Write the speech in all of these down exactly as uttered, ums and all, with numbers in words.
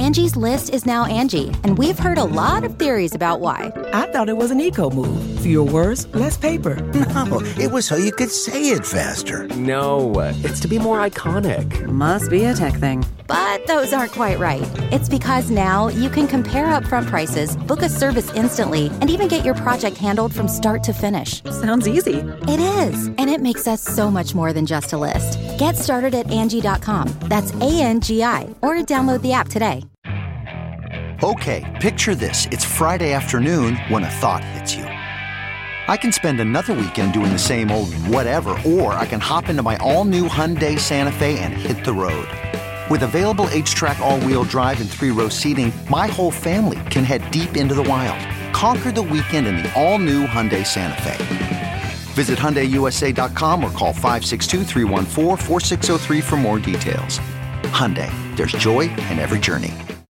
Angie's List is now Angie, and we've heard a lot of theories about why. I thought it was an eco move. Fewer words, less paper. No, it was so you could say it faster. No, it's to be more iconic. Must be a tech thing. But those aren't quite right. It's because now you can compare upfront prices, book a service instantly, and even get your project handled from start to finish. Sounds easy. It is, and it makes us so much more than just a list. Get started at Angie dot com. That's A N G I, or download the app today. Okay, picture this. It's Friday afternoon when a thought hits you. I can spend another weekend doing the same old whatever, or I can hop into my all-new Hyundai Santa Fe and hit the road. With available H-Track all-wheel drive and three-row seating, my whole family can head deep into the wild. Conquer the weekend in the all-new Hyundai Santa Fe. Visit Hyundai U S A dot com or call five six two, three one four, four six zero three for more details. Hyundai, there's joy in every journey.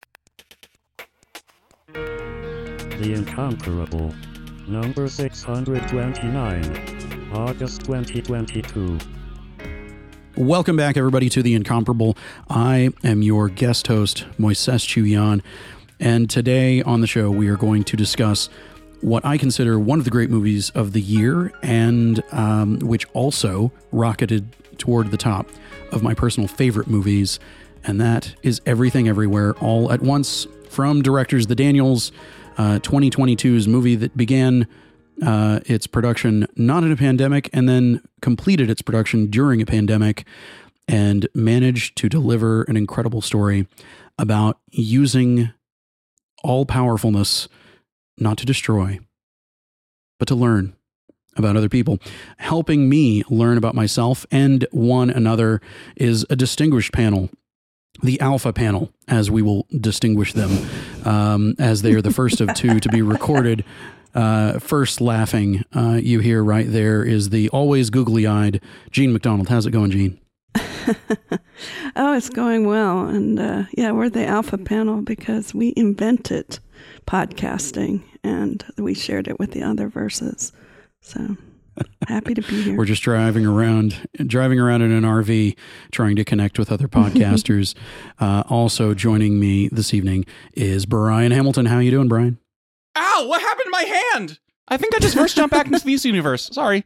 The Incomparable. Number six hundred twenty-nine. August twenty twenty-two. Welcome back, everybody, to The Incomparable. I am your guest host, Moises Chuyan, and today on the show we are going to discuss what I consider one of the great movies of the year, and um, which also rocketed toward the top of my personal favorite movies, and that is Everything Everywhere All at Once, from directors The Daniels, uh, twenty twenty-two's movie that began Uh, its production not in a pandemic and then completed its production during a pandemic and managed to deliver an incredible story about using all powerfulness not to destroy, but to learn about other people. Helping me learn about myself and one another is a distinguished panel. The Alpha Panel, as we will distinguish them, um, as they are the first of two to be recorded. Uh, first laughing, uh, you hear right there is the always googly-eyed Gene McDonald. How's it going, Gene? Oh, it's going well. And uh, yeah, we're the Alpha Panel because we invented podcasting and we shared it with the other verses. So happy to be here. We're just driving around, driving around in an R V, trying to connect with other podcasters. uh, also joining me this evening is Brian Hamilton. How you doing, Brian? Ow, what happened to my hand? I think I just first jumped back into this universe. Sorry.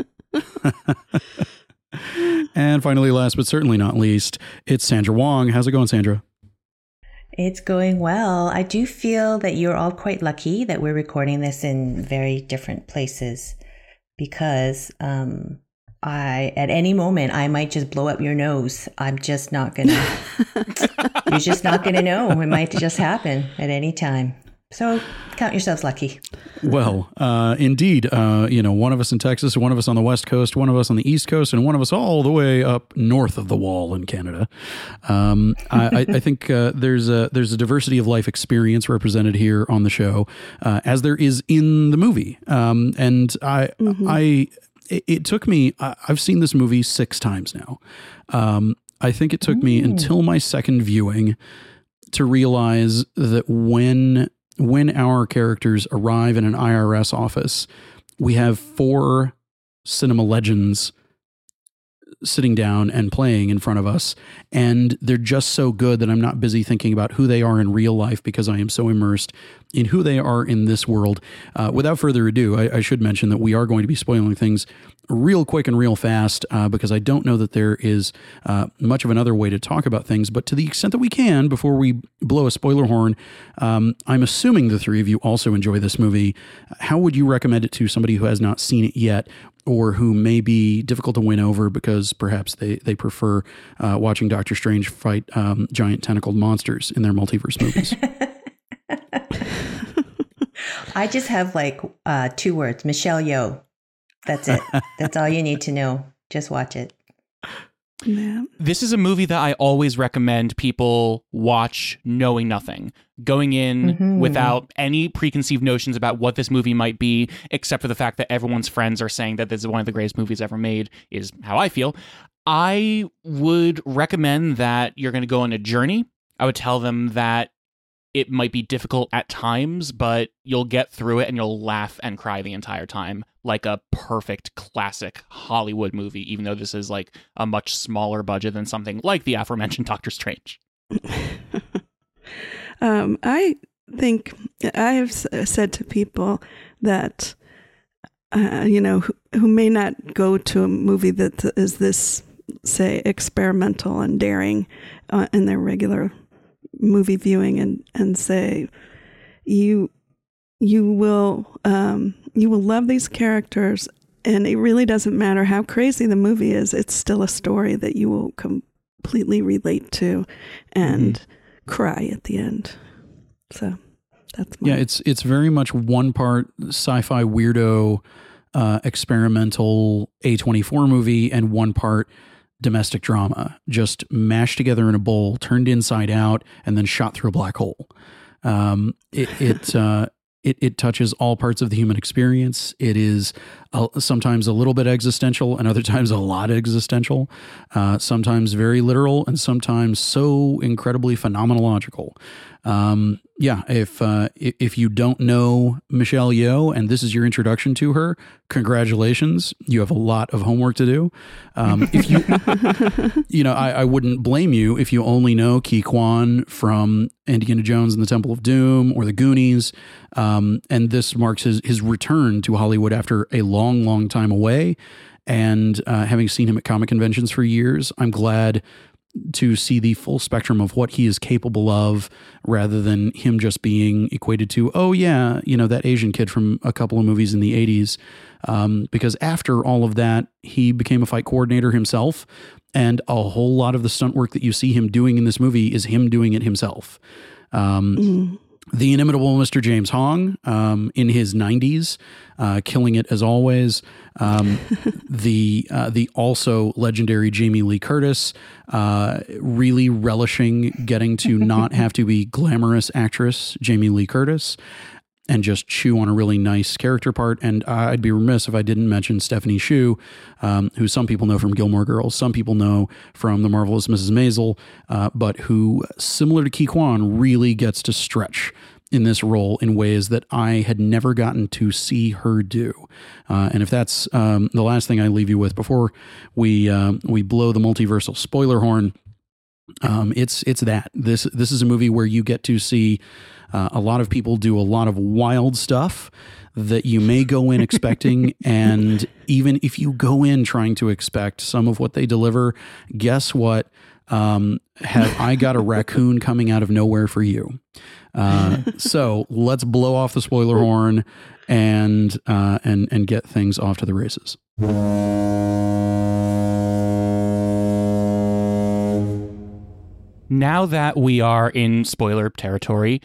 And finally, last but certainly not least, it's Sandra Wong. How's it going, Sandra? It's going well. I do feel that you're all quite lucky that we're recording this in very different places because um, I, at any moment, I might just blow up your nose. I'm just not going to, you're just not going to know. It might just happen at any time. So count yourselves lucky. Well, uh, indeed, uh, you know, one of us in Texas, one of us on the West Coast, one of us on the East Coast, and one of us all the way up north of the wall in Canada. Um, I, I think uh, there's a there's a diversity of life experience represented here on the show, uh, as there is in the movie. Um, and I, mm-hmm. I, it, it took me. I, I've seen this movie six times now. Um, I think it took mm. me until my second viewing to realize that when. When our characters arrive in an I R S office, we have four cinema legends sitting down and playing in front of us. And they're just so good that I'm not busy thinking about who they are in real life because I am so immersed in who they are in this world. Uh, without further ado, I, I should mention that we are going to be spoiling things real quick and real fast uh, because I don't know that there is uh, much of another way to talk about things. But to the extent that we can, before we blow a spoiler horn, um, I'm assuming the three of you also enjoy this movie. How would you recommend it to somebody who has not seen it yet, or who may be difficult to win over because perhaps they, they prefer uh, watching Doctor Strange fight um, giant tentacled monsters in their multiverse movies? I just have like uh, two words, Michelle Yeoh. That's it. That's all you need to know. Just watch it. Yeah. This is a movie that I always recommend people watch knowing nothing, going in mm-hmm. without any preconceived notions about what this movie might be, except for the fact that everyone's friends are saying that this is one of the greatest movies ever made, is how I feel. I would recommend that you're going to go on a journey. I would tell them that it might be difficult at times, but you'll get through it and you'll laugh and cry the entire time, like a perfect classic Hollywood movie, even though this is like a much smaller budget than something like the aforementioned Doctor Strange. Um, I think I have said to people that, uh, you know, who, who may not go to a movie that is this, say, experimental and daring uh, in their regular movie viewing, and, and say, you you will um, you will love these characters, and it really doesn't matter how crazy the movie is. It's still a story that you will completely relate to and mm-hmm. cry at the end. So that's my... yeah. It's it's very much one part sci-fi weirdo, uh, experimental A twenty-four movie, and one part domestic drama, just mashed together in a bowl, turned inside out, and then shot through a black hole. Um, it it, uh, it it touches all parts of the human experience. It is uh, sometimes a little bit existential, and other times a lot existential. Uh, sometimes very literal, and sometimes so incredibly phenomenological. Um, yeah, if uh, if you don't know Michelle Yeoh and this is your introduction to her, congratulations. You have a lot of homework to do. Um, if you, you know, I, I wouldn't blame you if you only know Ke Quan from Indiana Jones and the Temple of Doom or The Goonies. Um, and this marks his, his return to Hollywood after a long, long time away. And uh, having seen him at comic conventions for years, I'm glad to see the full spectrum of what he is capable of, rather than him just being equated to, oh yeah, you know, that Asian kid from a couple of movies in the eighties. Um, because after all of that, he became a fight coordinator himself. And a whole lot of the stunt work that you see him doing in this movie is him doing it himself. Um, mm. The inimitable Mister James Hong, um, in his nineties, uh, killing it as always. Um, the uh, the also legendary Jamie Lee Curtis, uh, really relishing getting to not have to be glamorous actress Jamie Lee Curtis, and just chew on a really nice character part. And I'd be remiss if I didn't mention Stephanie Hsu, um, who some people know from Gilmore Girls, some people know from The Marvelous Missus Maisel, uh, but who, similar to Ke Quan, really gets to stretch in this role in ways that I had never gotten to see her do. Uh, and if that's um, the last thing I leave you with before we uh, we blow the multiversal spoiler horn, um, it's it's that. This, this is a movie where you get to see Uh, a lot of people do a lot of wild stuff that you may go in expecting. And even if you go in trying to expect some of what they deliver, guess what? Um, have I got a raccoon coming out of nowhere for you? Uh, so let's blow off the spoiler horn and, uh, and, and get things off to the races. Now that we are in spoiler territory,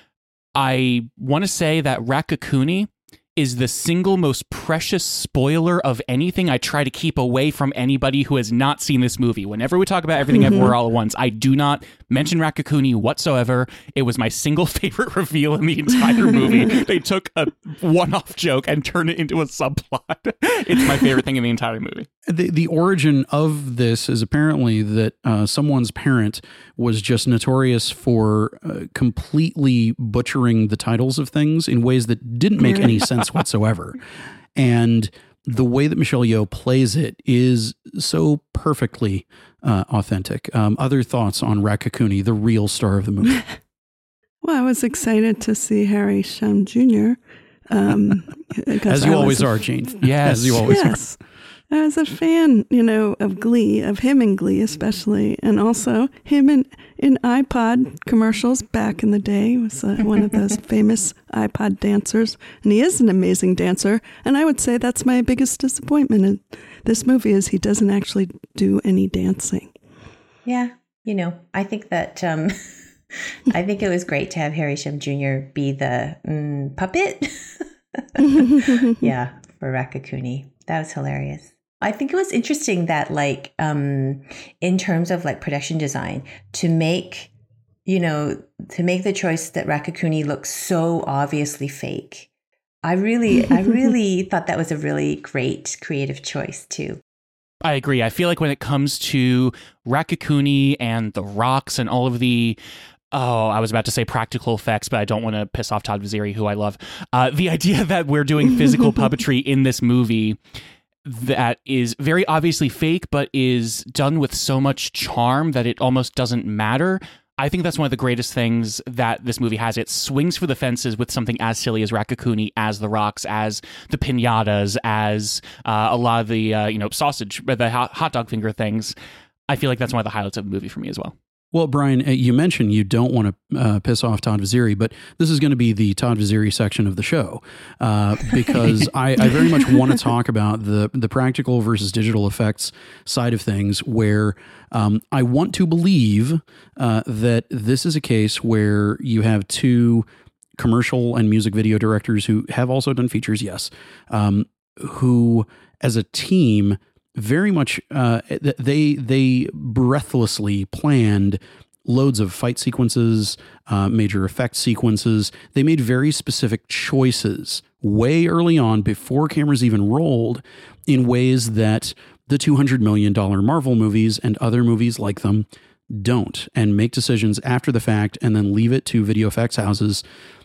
I want to say that Raccacoonie is the single most precious spoiler of anything I try to keep away from anybody who has not seen this movie. Whenever we talk about Everything mm-hmm. Everywhere All at Once, I do not mention Raccacoonie whatsoever. It was my single favorite reveal in the entire movie. They took a one-off joke and turned it into a subplot. It's my favorite thing in the entire movie. The the origin of this is apparently that uh, someone's parent was just notorious for uh, completely butchering the titles of things in ways that didn't make any sense whatsoever. And the way that Michelle Yeoh plays it is so perfectly uh, authentic. Um, other thoughts on Raccacoonie, the real star of the movie? Well, I was excited to see Harry Shum Junior Um, As you I always a, are, Jane. Yes. As you always yes. are. I was a fan, you know, of Glee, of him in Glee especially, and also him in, in iPod commercials back in the day. He was uh, one of those famous iPod dancers, and he is an amazing dancer, and I would say that's my biggest disappointment in this movie is he doesn't actually do any dancing. Yeah, you know, I think that, um, I think it was great to have Harry Shum Junior be the mm, puppet. Yeah, for Raccacoonie. That was hilarious. I think it was interesting that, like, um, in terms of like production design, to make, you know, to make the choice that Raccacoonie looks so obviously fake. I really, I really thought that was a really great creative choice too. I agree. I feel like when it comes to Raccacoonie and the rocks and all of the Oh, I was about to say practical effects, but I don't want to piss off Todd Vaziri, who I love. Uh, the idea that we're doing physical puppetry in this movie that is very obviously fake, but is done with so much charm that it almost doesn't matter. I think that's one of the greatest things that this movie has. It swings for the fences with something as silly as Raccacoonie, as the rocks, as the piñatas, as uh, a lot of the uh, you know sausage, the hot, hot dog finger things. I feel like that's one of the highlights of the movie for me as well. Well, Brian, you mentioned you don't want to uh, piss off Todd Vaziri, but this is going to be the Todd Vaziri section of the show uh, because I, I very much want to talk about the the practical versus digital effects side of things, where um, I want to believe uh, that this is a case where you have two commercial and music video directors who have also done features, yes, um, who as a team very much, uh, they they breathlessly planned loads of fight sequences, uh, major effect sequences. They made very specific choices way early on before cameras even rolled in ways that the two hundred million dollars Marvel movies and other movies like them don't, and make decisions after the fact and then leave it to video effects houses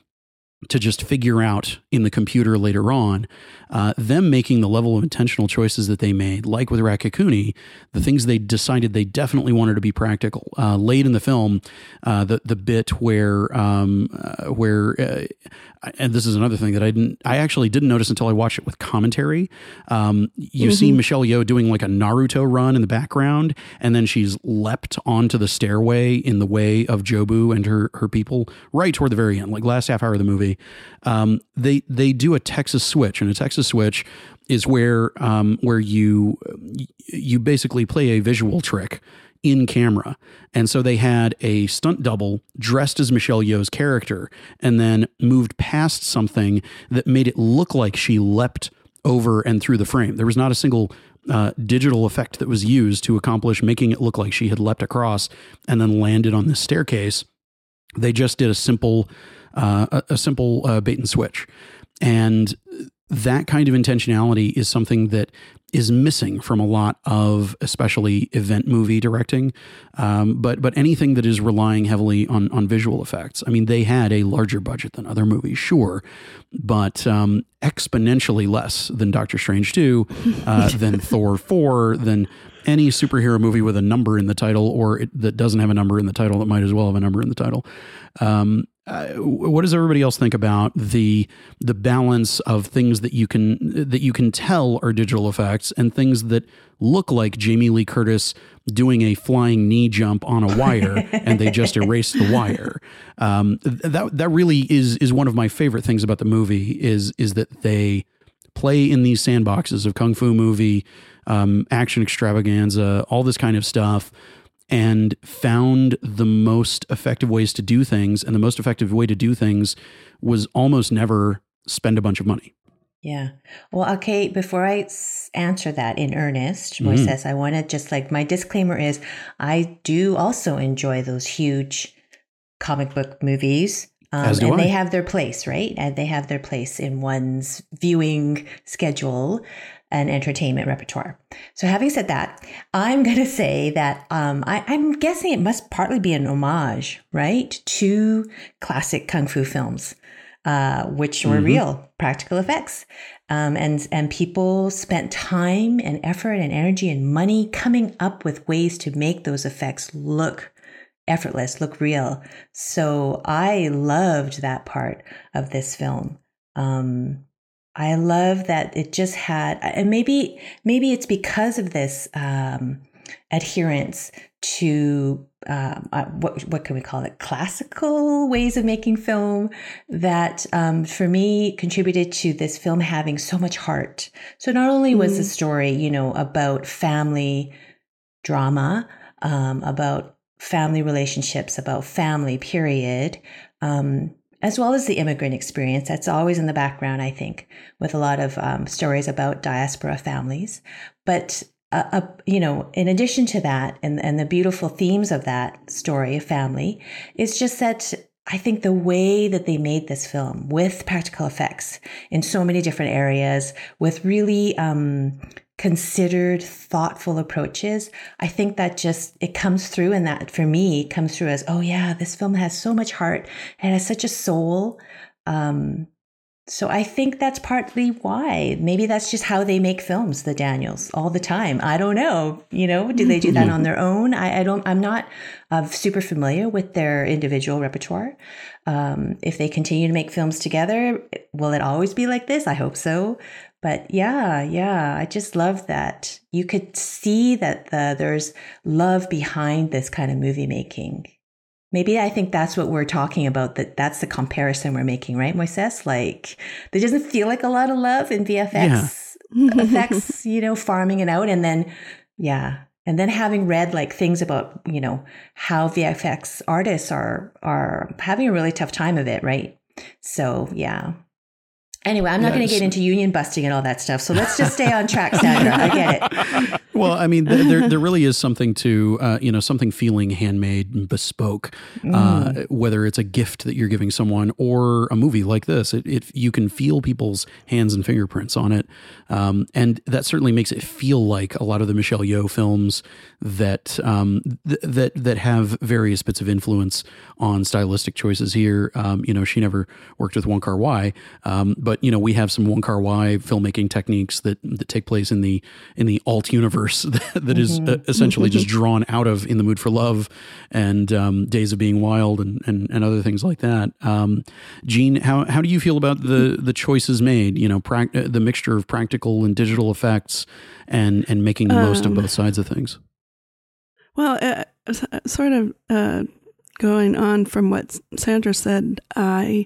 to just figure out in the computer later on. Uh, them making the level of intentional choices that they made, like with Raccacoonie, the things they decided they definitely wanted to be practical. Uh, late in the film, uh, the the bit where um, uh, where uh, and this is another thing that I didn't I actually didn't notice until I watched it with commentary. Um, you mm-hmm. see Michelle Yeoh doing like a Naruto run in the background, and then she's leapt onto the stairway in the way of Jobu and her her people right toward the very end, like last half hour of the movie. Um, they they do a Texas switch, and a Texas switch is where um, where you you basically play a visual trick in camera. And so they had a stunt double dressed as Michelle Yeoh's character and then moved past something that made it look like she leapt over and through the frame. There was not a single uh, digital effect that was used to accomplish making it look like she had leapt across and then landed on this staircase. They just did a simple uh, a, a simple uh, bait and switch. And that kind of intentionality is something that is missing from a lot of especially event movie directing. Um, but but anything that is relying heavily on on visual effects. I mean, they had a larger budget than other movies, sure, but um, exponentially less than Doctor Strange two, uh, than Thor four, than any superhero movie with a number in the title, or it, that doesn't have a number in the title that might as well have a number in the title. Um, uh, what does everybody else think about the the balance of things that you can that you can tell are digital effects and things that look like Jamie Lee Curtis doing a flying knee jump on a wire and they just erased the wire? Um, that that really is is one of my favorite things about the movie is is that they play in these sandboxes of kung fu movie, um, action extravaganza, all this kind of stuff, and found the most effective ways to do things. And the most effective way to do things was almost never spend a bunch of money. Yeah. Well, okay, before I answer that in earnest, Mm-hmm. Moises, I want to just like, my disclaimer is I do also enjoy those huge comic book movies. Um, As do and I. they have their place, right? And they have their place in one's viewing schedule and entertainment repertoire. So having said that, I'm going to say that um, I, I'm guessing it must partly be an homage, right, to classic kung fu films, uh, which were mm-hmm. real practical effects. Um, and, and people spent time and effort and energy and money coming up with ways to make those effects look effortless, look real. So I loved that part of this film. Um, I love that it just had, and maybe maybe it's because of this um, adherence to um, uh, what what can we call it, classical ways of making film that um, for me contributed to this film having so much heart. So not only was mm. the story, you know, about family drama, um, about family relationships, about family, period, um, as well as the immigrant experience. That's always in the background, I think, with a lot of um, stories about diaspora families. But, uh, uh, you know, in addition to that, and, and the beautiful themes of that story of family, is just that I think the way that they made this film with practical effects in so many different areas, with really um, considered, thoughtful approaches, I think that just, it comes through, and that for me comes through as, oh yeah, this film has so much heart and has such a soul. Um, So I think that's partly why. Maybe that's just how they make films, the Daniels, all the time. I don't know. You know, do they do that on their own? I, I don't, I'm not uh, super familiar with their individual repertoire. Um, if they continue to make films together, will it always be like this? I hope so. But yeah, yeah, I just love that. You could see that the, there's love behind this kind of movie making. Maybe I think that's what we're talking about, that that's the comparison we're making, right, Moises? Like, there doesn't feel like a lot of love in V F X yeah. effects, you know, farming it out. And then, yeah. And then having read like things about, you know, how V F X artists are, are having a really tough time of it, right? So, yeah. Anyway, I'm not yes. going to get into union busting and all that stuff. So let's just stay on track, Sandra. I get it. Well, I mean, there there really is something to, uh, you know, something feeling handmade and bespoke, mm. uh, whether it's a gift that you're giving someone or a movie like this. It, it you can feel people's hands and fingerprints on it. Um, and that certainly makes it feel like a lot of the Michelle Yeoh films that, um, th- that, that have various bits of influence on stylistic choices here. Um, you know, she never worked with Wong Kar-wai, um, but But, you know, we have some Wong Kar-wai filmmaking techniques that, that take place in the in the alt universe that, that mm-hmm. is uh, essentially just drawn out of In the Mood for Love and um, Days of Being Wild and, and, and other things like that. Um, Jean, how how do you feel about the the choices made? You know, prac- the mixture of practical and digital effects and and making the um, most of both sides of things. Well, uh, sort of uh, going on from what Sandra said, I.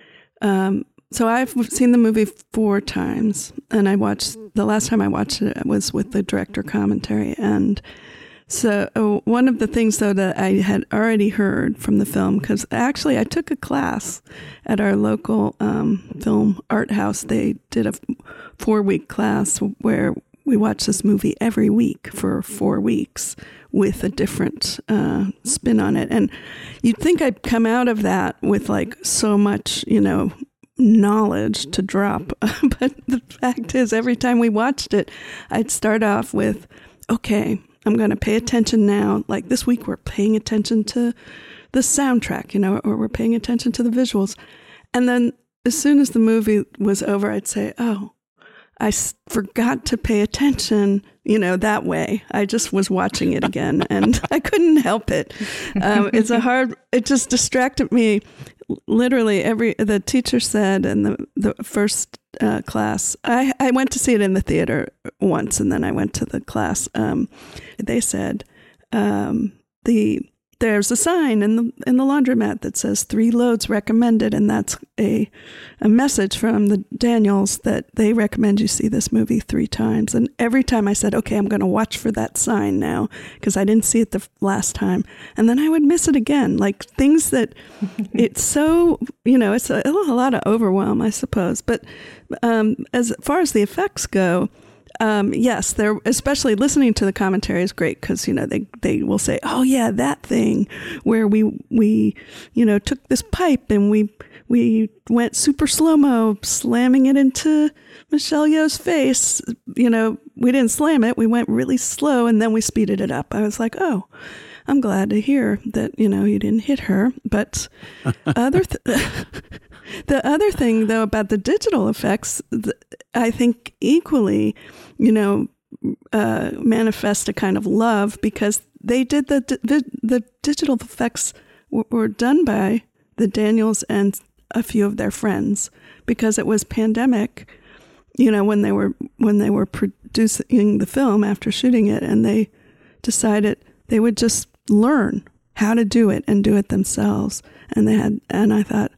Um, So I've seen the movie four times, and I watched, the last time I watched it was with the director commentary. And so uh, one of the things, though, that I had already heard from the film, because actually I took a class at our local um, film art house. They did a four-week class where we watched this movie every week for four weeks with a different uh, spin on it. And you'd think I'd come out of that with like so much, you know, knowledge to drop. But the fact is, every time we watched it, I'd start off with, okay, I'm going to pay attention now. Like this week, we're paying attention to the soundtrack, you know, or we're paying attention to the visuals. And then as soon as the movie was over, I'd say, oh, I s- forgot to pay attention, you know, that way. I just was watching it again and I couldn't help it. Um, it's a hard, it just distracted me. Literally every, the teacher said in the, the first uh, class, I, I went to see it in the theater once and then I went to the class. Um, they said, um, the, there's a sign in the in the laundromat that says three loads recommended, and that's a a message from the Daniels that they recommend you see this movie three times. And every time I said, okay, I'm going to watch for that sign now because I didn't see it the last time, and then I would miss it again. Like things that it's so, you know, it's a, a lot of overwhelm, I suppose. But um, as far as the effects go, Um, yes, they're especially listening to the commentary is great because, you know, they, they will say, oh, yeah, that thing where we, we, you know, took this pipe and we we went super slow-mo slamming it into Michelle Yeoh's face. You know, we didn't slam it. We went really slow and then we speeded it up. I was like, oh, I'm glad to hear that, you know, you didn't hit her. But other th- the other thing, though, about the digital effects, I think equally, you know, uh, manifest a kind of love because they did the the, the digital effects w- were done by the Daniels and a few of their friends because it was pandemic, you know, when they were when they were producing the film after shooting it, and they decided they would just learn how to do it and do it themselves. And they had, and I thought,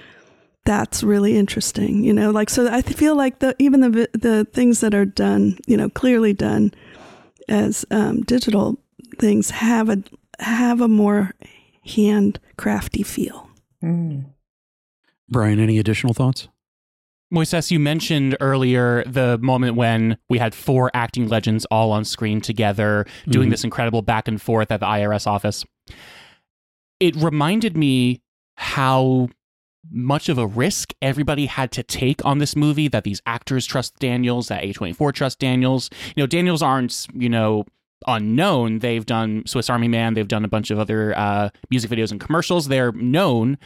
that's really interesting, you know, like, so I feel like the, even the, the things that are done, you know, clearly done as um, digital things have a, have a more handcrafty feel. Mm. Brian, any additional thoughts? Moises, you mentioned earlier the moment when we had four acting legends all on screen together doing mm-hmm. this incredible back and forth at the I R S office. It reminded me how much of a risk everybody had to take on this movie, that these actors trust Daniels, that A twenty-four trust Daniels. You know, Daniels aren't, you know, unknown. They've done Swiss Army Man. They've done a bunch of other uh, music videos and commercials. They're known.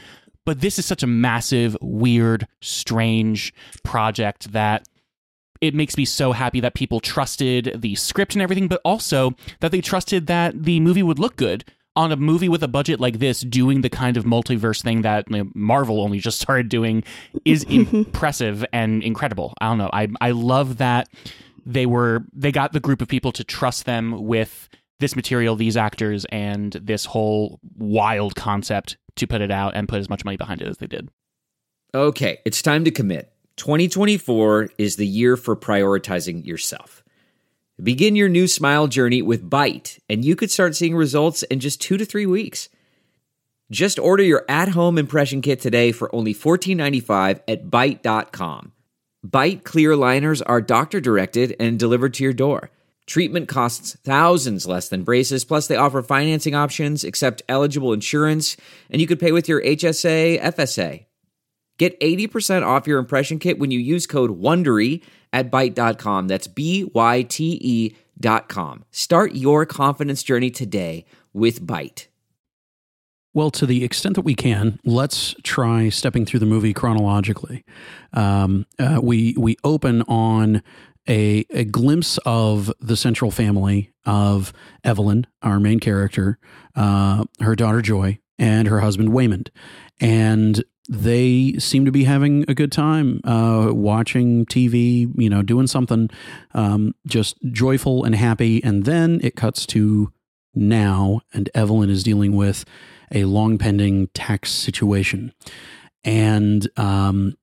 But this is such a massive, weird, strange project that it makes me so happy that people trusted the script and everything, but also that they trusted that the movie would look good. On a movie with a budget like this, doing the kind of multiverse thing that you know, Marvel only just started doing is impressive and incredible. I don't know. I I love that they were they got the group of people to trust them with this material, these actors, and this whole wild concept to put it out and put as much money behind it as they did. Okay, it's time to commit. twenty twenty-four is the year for prioritizing yourself. Begin your new smile journey with Byte, and you could start seeing results in just two to three weeks. Just order your at-home impression kit today for only fourteen ninety-five at byte dot com. Byte clear liners are doctor-directed and delivered to your door. Treatment costs thousands less than braces, plus they offer financing options, accept eligible insurance, and you could pay with your H S A, F S A. Get eighty percent off your impression kit when you use code WONDERY at byte dot com. That's B Y T E dot com. Start your confidence journey today with Byte. Well, to the extent that we can, let's try stepping through the movie chronologically. Um, uh, we we open on a, a glimpse of the central family of Evelyn, our main character, uh, her daughter Joy, and her husband Waymond. And they seem to be having a good time uh, watching T V, you know, doing something um, just joyful and happy. And then it cuts to now, and Evelyn is dealing with a long pending tax situation. And um,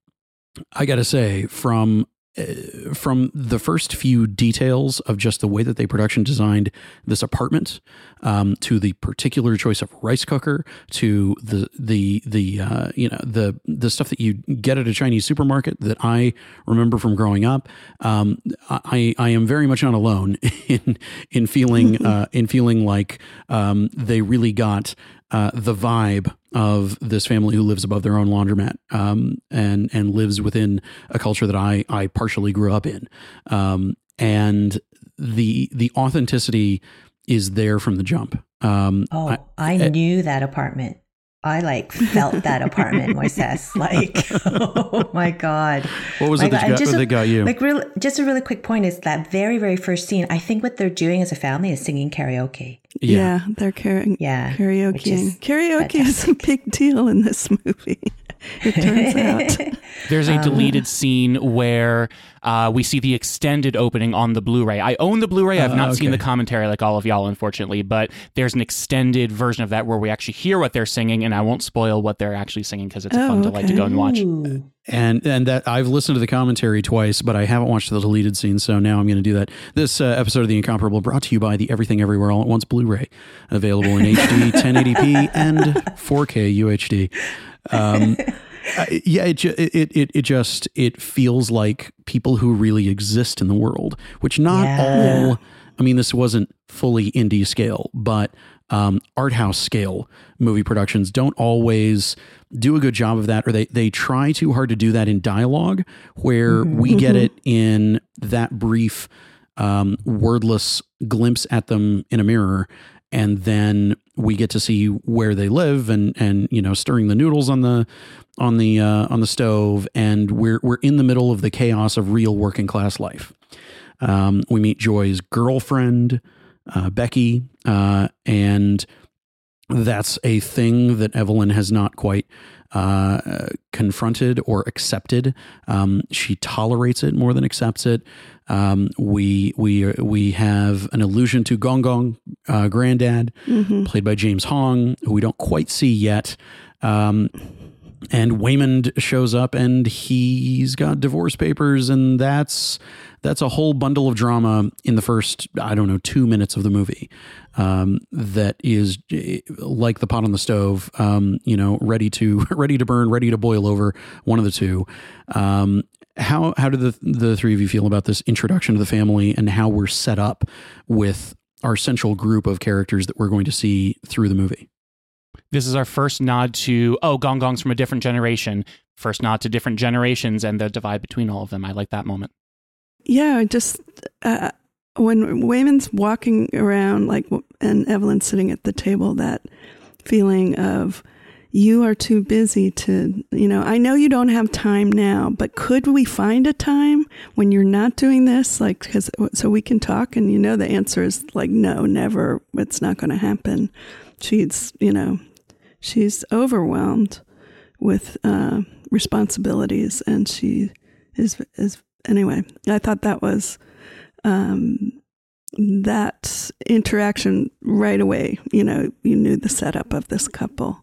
I got to say, from uh, from the first few details of just the way that they production designed this apartment, um, to the particular choice of rice cooker, to the the the uh, you know the the stuff that you get at a Chinese supermarket that I remember from growing up, um, I I am very much not alone in in feeling uh, in feeling like um, they really got uh, the vibe of this family who lives above their own laundromat, um, and and lives within a culture that I I partially grew up in, um, and the the authenticity is there from the jump. Um, oh, I, I, I knew that apartment. I like felt that apartment, Moises. Like, oh my God. What was my it that, God. got, just that a, got you? Like, real, just a really quick point is that very, very first scene. I think what they're doing as a family is singing karaoke. Yeah, yeah they're car- yeah, karaoke. Is karaoke fantastic. Is a big deal in this movie. It turns out. There's a deleted um, scene where uh, we see the extended opening on the Blu-ray. I own the Blu-ray. I've not uh, okay. seen the commentary like all of y'all, unfortunately, but there's an extended version of that where we actually hear what they're singing, and I won't spoil what they're actually singing because it's a oh, fun delight okay. to go and watch. Ooh. And and that I've listened to the commentary twice, but I haven't watched the deleted scene, so now I'm going to do that. This uh, episode of The Incomparable brought to you by the Everything Everywhere All at Once Blu-ray, available in H D, ten eighty p, and four K U H D. Um, uh, yeah, it, it it it just it feels like people who really exist in the world, which not yeah. all. I mean, this wasn't fully indie scale, but um, art house scale movie productions don't always do a good job of that, or they they try too hard to do that in dialogue, where mm-hmm. we get it in that brief, um, wordless glimpse at them in a mirror. And then we get to see where they live, and, and you know, stirring the noodles on the on the uh, on the stove, and we're we're in the middle of the chaos of real working class life. Um, we meet Joy's girlfriend, uh, Becky, uh, and that's a thing that Evelyn has not quite uh, confronted or accepted. Um, she tolerates it more than accepts it. Um, we we we have an allusion to Gong Gong, uh, Granddad, mm-hmm. played by James Hong, who we don't quite see yet. Um, and Waymond shows up, and he's got divorce papers, and that's that's a whole bundle of drama in the first, I don't know, two minutes of the movie. Um, that is like the pot on the stove, um, you know, ready to ready to burn, ready to boil over, one of the two. Um, How how do the the three of you feel about this introduction to the family and how we're set up with our central group of characters that we're going to see through the movie? This is our first nod to, oh, Gong Gong's from a different generation. First nod to different generations and the divide between all of them. I like that moment. Yeah, just uh, when Waymond's walking around, like, and Evelyn's sitting at the table, that feeling of, you are too busy to, you know, I know you don't have time now, but could we find a time when you're not doing this? Like, cause, so we can talk, and you know, the answer is like, no, never. It's not going to happen. She's, you know, she's overwhelmed with uh, responsibilities, and she is, is, anyway, I thought that was, um, that interaction right away, you know, you knew the setup of this couple.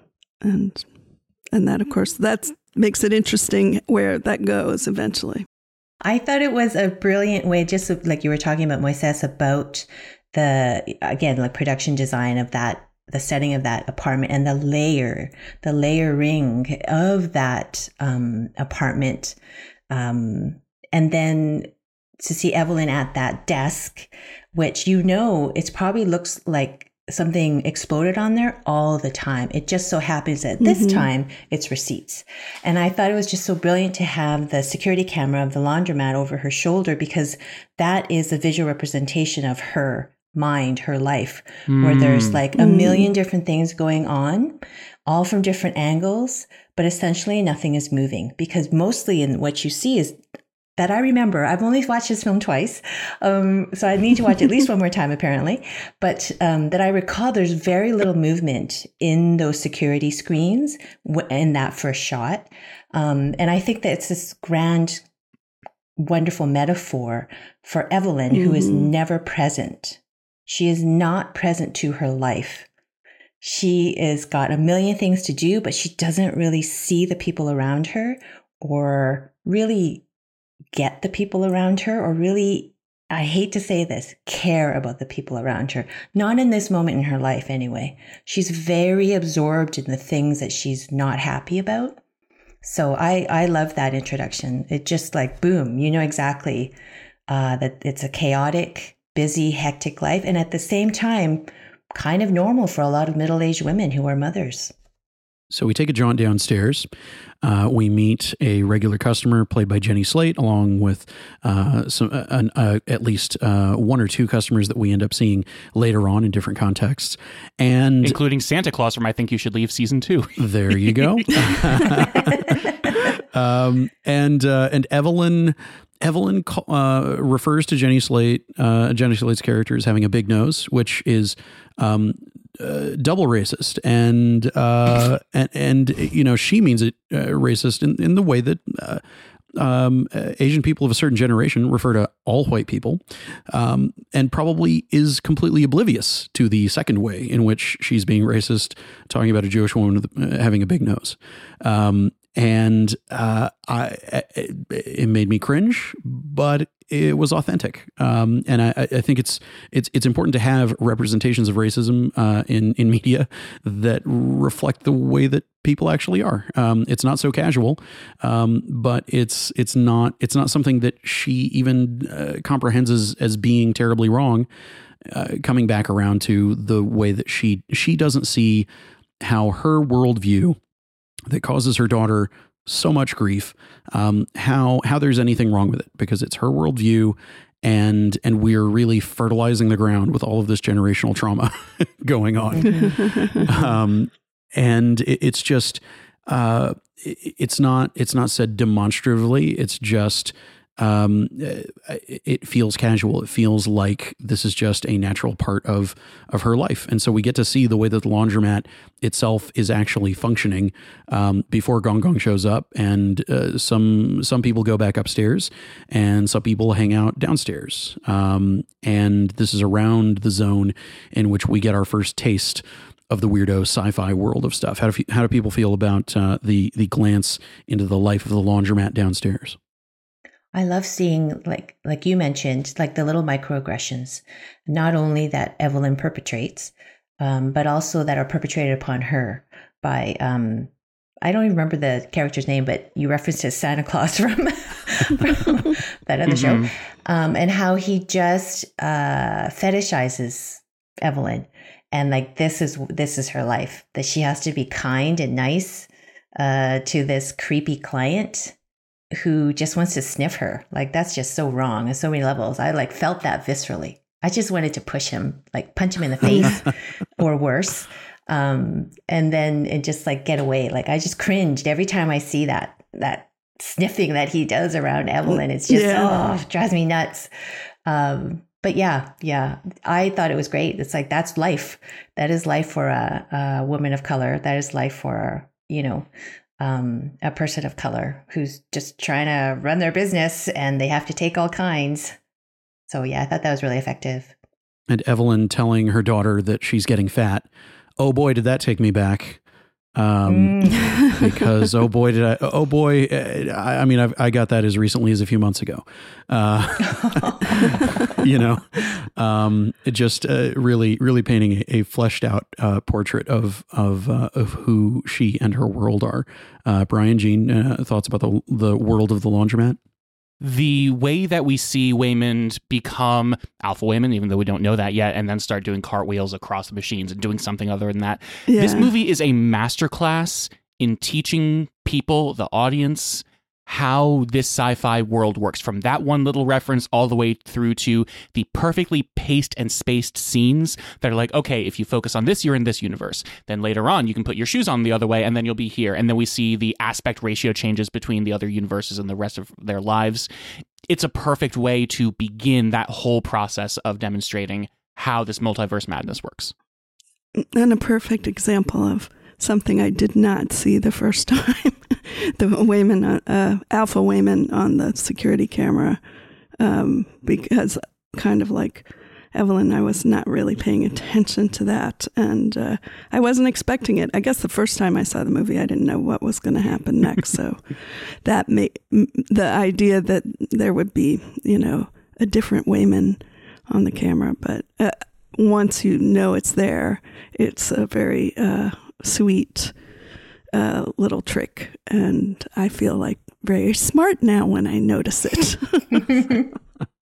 And and that, of course, that makes it interesting where that goes eventually. I thought it was a brilliant way, just like you were talking about, Moises, about the, again, like production design of that, the setting of that apartment and the layer, the layering of that um, apartment. Um, and then to see Evelyn at that desk, which, you know, it probably looks like something exploded on there all the time. It just so happens that this mm-hmm. time it's receipts. And I thought it was just so brilliant to have the security camera of the laundromat over her shoulder, because that is a visual representation of her mind, her life, mm. where there's like a million different things going on, all from different angles, but essentially nothing is moving, because mostly in what you see is that I remember. I've only watched this film twice, um, so I need to watch it at least one more time, apparently. But um, that I recall, there's very little movement in those security screens in that first shot. Um, and I think that it's this grand, wonderful metaphor for Evelyn, mm-hmm. who is never present. She is not present to her life. She is got a million things to do, but she doesn't really see the people around her, or really get the people around her, or really, I hate to say this, care about the people around her. Not in this moment in her life anyway. She's very absorbed in the things that she's not happy about. So I, I love that introduction. It just like, boom, you know exactly uh, that it's a chaotic, busy, hectic life. And at the same time, kind of normal for a lot of middle-aged women who are mothers. So we take a jaunt downstairs. Uh, we meet a regular customer played by Jenny Slate, along with uh, some uh, uh, at least uh, one or two customers that we end up seeing later on in different contexts, and including Santa Claus from I Think You Should Leave season two. There you go. um, and uh, and Evelyn. Evelyn uh, refers to Jenny Slate, uh, Jenny Slate's character, as having a big nose, which is um, uh, double racist, and uh, and and you know, she means it uh, racist in, in the way that uh, um, Asian people of a certain generation refer to all white people, um, and probably is completely oblivious to the second way in which she's being racist, talking about a Jewish woman with, uh, having a big nose. Um, And uh, I, it, it made me cringe, but it was authentic. Um, and I, I think it's it's it's important to have representations of racism uh, in in media that reflect the way that people actually are. Um, it's not so casual, um, but it's it's not it's not something that she even uh, comprehends as as being terribly wrong. Uh, coming back around to the way that she she doesn't see how her worldview that causes her daughter so much grief, um, how how there's anything wrong with it, because it's her worldview, and and we're really fertilizing the ground with all of this generational trauma going on. um, and it, it's just uh, it, it's not it's not said demonstratively. It's just um, it feels casual. It feels like this is just a natural part of of her life, and so we get to see the way that the laundromat itself is actually functioning um, before Gong Gong shows up, and uh, some some people go back upstairs, and some people hang out downstairs, um, and this is around the zone in which we get our first taste of the weirdo sci-fi world of stuff. How do how do people feel about uh, the the glance into the life of the laundromat downstairs? I love seeing, like like you mentioned, like the little microaggressions, not only that Evelyn perpetrates, um, but also that are perpetrated upon her by, um, I don't even remember the character's name, but you referenced his Santa Claus from, from that other mm-hmm. show, um, and how he just uh, fetishizes Evelyn. And like, this is this is her life, that she has to be kind and nice uh, to this creepy client who just wants to sniff her. Like, that's just so wrong on so many levels. I like felt that viscerally. I just wanted to push him, like punch him in the face or worse. Um, and then and just like get away. Like I just cringed every time I see that that sniffing that he does around Evelyn. It's just yeah. oh, it drives me nuts. Um, but yeah, yeah, I thought it was great. It's like that's life. That is life for a, a woman of color. That is life for you know um, a person of color who's just trying to run their business and they have to take all kinds. So yeah, I thought that was really effective. And Evelyn telling her daughter that she's getting fat. Oh boy, did that take me back. Um, mm. because, oh boy, did I, oh boy, I, I mean, I've, I got that as recently as a few months ago. Uh, you know, um, it just uh, really, really painting a, a fleshed out uh, portrait of, of, uh, of who she and her world are. Uh, Brian, Jean, uh, thoughts about the, the world of the laundromat? The way that we see Waymond become Alpha Waymond, even though we don't know that yet, and then start doing cartwheels across the machines and doing something other than that. Yeah. This movie is a masterclass in teaching people, the audience, how this sci-fi world works, from that one little reference all the way through to the perfectly paced and spaced scenes that are like, okay, if you focus on this, you're in this universe. Then later on, you can put your shoes on the other way and then you'll be here. And then we see the aspect ratio changes between the other universes and the rest of their lives. It's a perfect way to begin that whole process of demonstrating how this multiverse madness works. And a perfect example of something I did not see the first time. The Waymond, uh, Alpha Waymond on the security camera, um, because kind of like Evelyn, I was not really paying attention to that. And uh, I wasn't expecting it. I guess the first time I saw the movie, I didn't know what was going to happen next. So that made the idea that there would be, you know, a different Waymond on the camera. But uh, once you know it's there, it's a very uh, sweet uh, little trick. And I feel like very smart now when I notice it.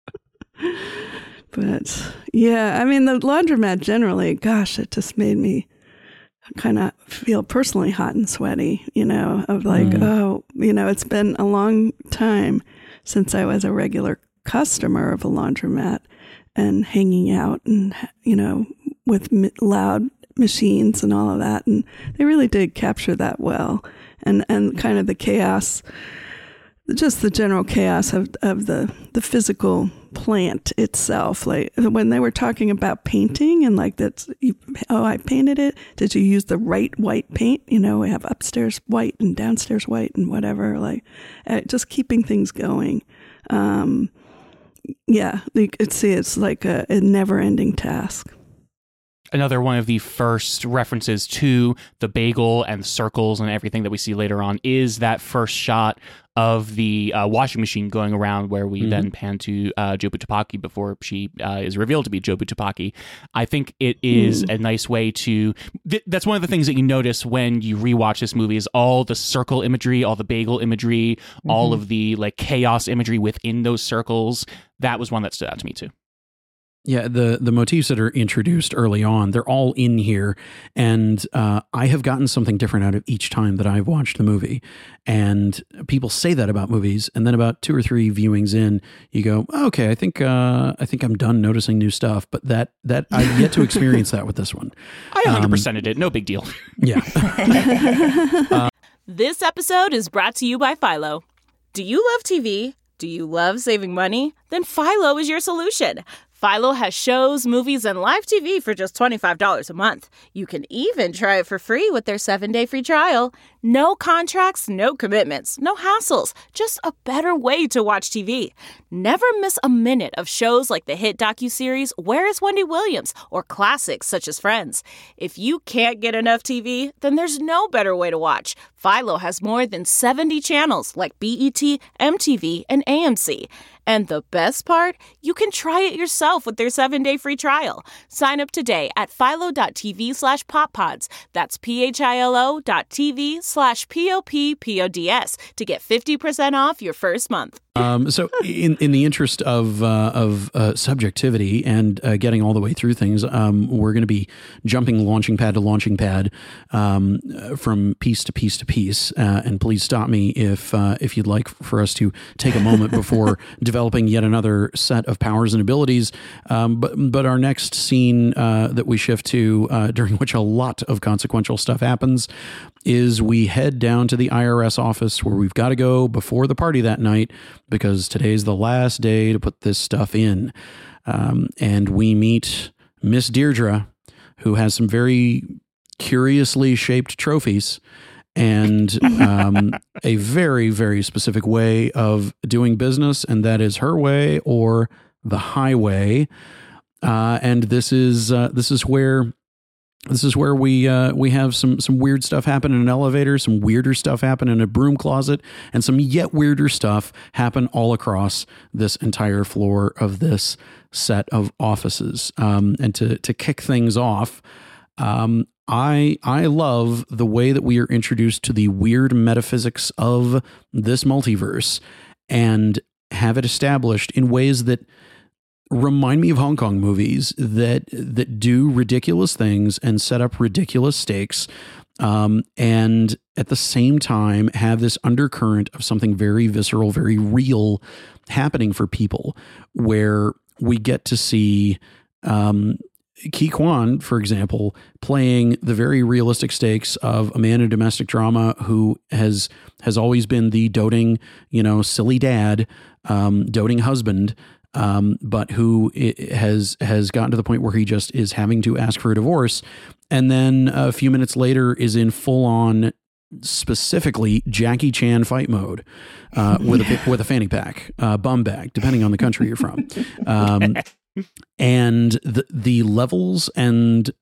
But yeah, I mean, the laundromat generally, gosh, it just made me kind of feel personally hot and sweaty, you know, of like, mm. oh, you know, it's been a long time since I was a regular customer of a laundromat and hanging out and, you know, with m- loud machines and all of that. And they really did capture that well. And, and kind of the chaos, just the general chaos of, of the, the physical plant itself. Like when they were talking about painting and like that's, you, oh, I painted it. Did you use the right white paint? You know, we have upstairs white and downstairs white and whatever, like uh, just keeping things going. Um, yeah, you could see it's like a, a never ending task. Another one of the first references to the bagel and circles and everything that we see later on is that first shot of the uh, washing machine going around, where we mm-hmm. then pan to uh, Jobu Tupaki before she uh, is revealed to be Jobu Tupaki. I think it is mm. a nice way to... Th- that's one of the things that you notice when you rewatch this movie is all the circle imagery, all the bagel imagery, mm-hmm. all of the like chaos imagery within those circles. That was one that stood out to me too. Yeah, the, the motifs that are introduced early on, they're all in here. And uh, I have gotten something different out of each time that I've watched the movie. And people say that about movies. And then about two or three viewings in, you go, oh, okay, I think uh, I think I'm done noticing new stuff. But that that I've yet to experience that with this one. I one hundred percented um, it. No big deal. Yeah. uh, this episode is brought to you by Philo. Do you love T V? Do you love saving money? Then Philo is your solution. Philo has shows, movies, and live T V for just twenty-five dollars a month. You can even try it for free with their seven-day free trial. No contracts, no commitments, no hassles. Just a better way to watch T V. Never miss a minute of shows like the hit docuseries Where is Wendy Williams? Or classics such as Friends. If you can't get enough T V, then there's no better way to watch. Philo has more than seventy channels like B E T, M T V, and A M C. And the best part? You can try it yourself with their seven-day free trial. Sign up today at philo.tv slash poppods. That's P-H-I-L-O dot TV slash P O P P O D S to get fifty percent off your first month. Um, so in, in the interest of uh, of uh, subjectivity and uh, getting all the way through things, um, we're going to be jumping launching pad to launching pad um, from piece to piece to piece. Uh, and please stop me if uh, if you'd like for us to take a moment before developing yet another set of powers and abilities. Um, but but our next scene uh, that we shift to, uh, during which a lot of consequential stuff happens, is we head down to the I R S office where we've got to go before the party that night, because today's the last day to put this stuff in. Um, and we meet Miss Deirdre, who has some very curiously shaped trophies and um, a very, very specific way of doing business, and that is her way or the highway. Uh, and this is uh, this is where This is where we uh, we have some some weird stuff happen in an elevator, some weirder stuff happen in a broom closet, and some yet weirder stuff happen all across this entire floor of this set of offices. Um, and to to kick things off, um, I I love the way that we are introduced to the weird metaphysics of this multiverse and have it established in ways that remind me of Hong Kong movies that that do ridiculous things and set up ridiculous stakes, um, and at the same time have this undercurrent of something very visceral, very real happening for people, where we get to see um, Ki Kwan, for example, playing the very realistic stakes of a man in domestic drama who has has always been the doting, you know, silly dad, um, doting husband. Um, but who has has gotten to the point where he just is having to ask for a divorce, and then a few minutes later is in full on, specifically Jackie Chan fight mode uh, with a with a fanny pack, uh, bum bag, depending on the country you're from, um, and the the levels and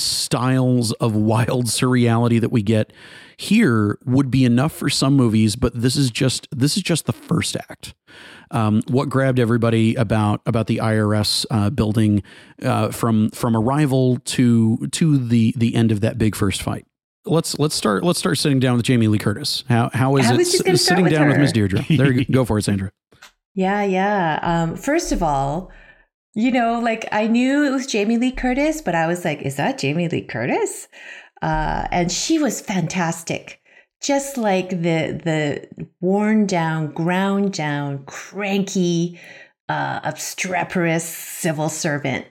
styles of wild surreality that we get here would be enough for some movies, but this is just this is just the first act. Um, what grabbed everybody about about the I R S uh, building uh, from from arrival to to the the end of that big first fight? Let's let's start let's start sitting down with Jamie Lee Curtis. How how is I it was just s- sitting with down her. with Miss Deirdre? There you go. Go for it, Sandra. Yeah, yeah. Um, first of all, you know, like I knew it was Jamie Lee Curtis, but I was like, is that Jamie Lee Curtis? Uh, and she was fantastic. Just like the the worn down, ground down, cranky, uh, obstreperous civil servant.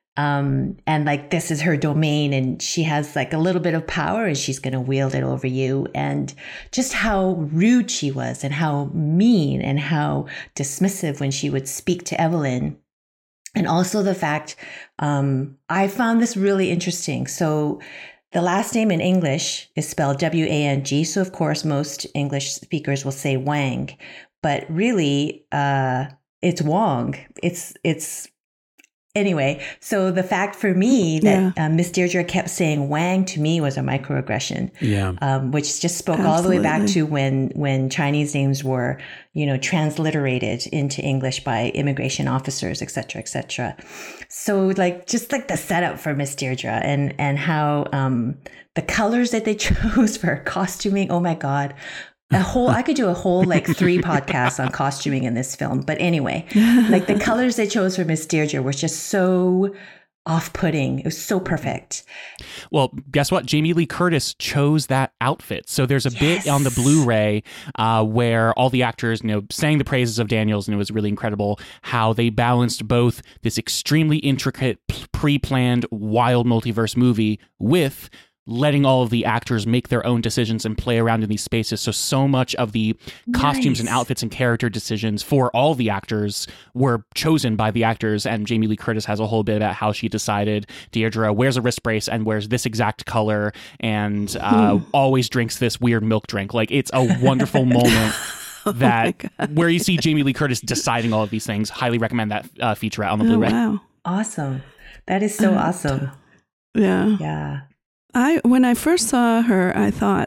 Um, and like, this is her domain, and she has like a little bit of power and she's going to wield it over you. And just how rude she was, and how mean and how dismissive when she would speak to Evelyn. And also the fact, um, I found this really interesting. So the last name in English is spelled W A N G. So of course, most English speakers will say Wang, but really, uh, it's Wong. It's, it's, Anyway, so the fact for me that yeah. uh, Miss Deirdre kept saying Wang to me was a microaggression, yeah, um, which just spoke Absolutely. all the way back to when when Chinese names were, you know, transliterated into English by immigration officers, et cetera, et cetera. So like just like the setup for Miss Deirdre and and how um, the colors that they chose for her costuming. Oh my God. A whole, I could do a whole like three podcasts on costuming in this film. But anyway, like the colors they chose for Miss Deirdre were just so off-putting. It was so perfect. Well, guess what? Jamie Lee Curtis chose that outfit. So there's a Yes. bit on the Blu-ray uh, where all the actors, you know, sang the praises of Daniels, and it was really incredible how they balanced both this extremely intricate, pre-planned, wild multiverse movie with letting all of the actors make their own decisions and play around in these spaces. So, so much of the costumes and Nice. outfits and character decisions for all the actors were chosen by the actors. And Jamie Lee Curtis has a whole bit about how she decided Deirdre wears a wrist brace and wears this exact color and uh, always drinks this weird milk drink. Like, it's a wonderful moment. That oh where you see Jamie Lee Curtis deciding all of these things. Highly recommend that uh, featurette on the Oh, Blu-ray. wow. Awesome. That is so Uh, awesome. Yeah. Yeah. I when I first saw her, I thought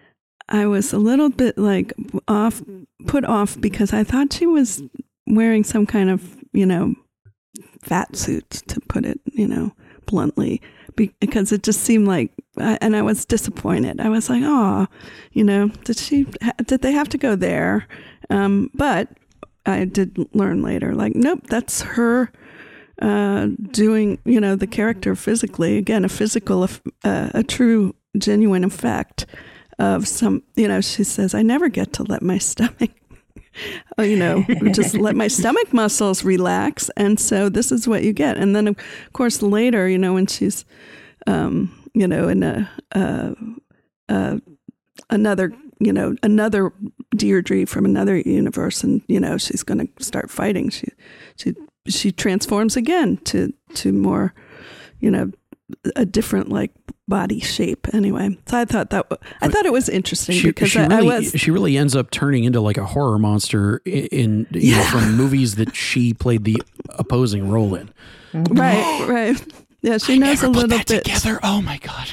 I was a little bit like off, put off because I thought she was wearing some kind of, you know, fat suit, to put it, you know, bluntly. be, because it just seemed like, and I was disappointed. I was like, oh, you know, did she, did they have to go there? Um, but I did learn later, like, nope, that's her uh, doing, you know, the character physically. Again, a physical, uh, a true, genuine effect of some, you know, she says, I never get to let my stomach, you know, just let my stomach muscles relax. And so this is what you get. And then, of course, later, you know, when she's, um, you know, in a, uh, uh, another, you know, another Deirdre from another universe, and, you know, she's going to start fighting. She, she, she transforms again to, to more, you know, a different like body shape. Anyway, so I thought that I thought it was interesting she, because she I, really, I was she really ends up turning into like a horror monster in, in you yeah. know, from movies that she played the opposing role in. Mm-hmm. Right, right. Yeah, she I knows never a put little that bit together. Oh my god.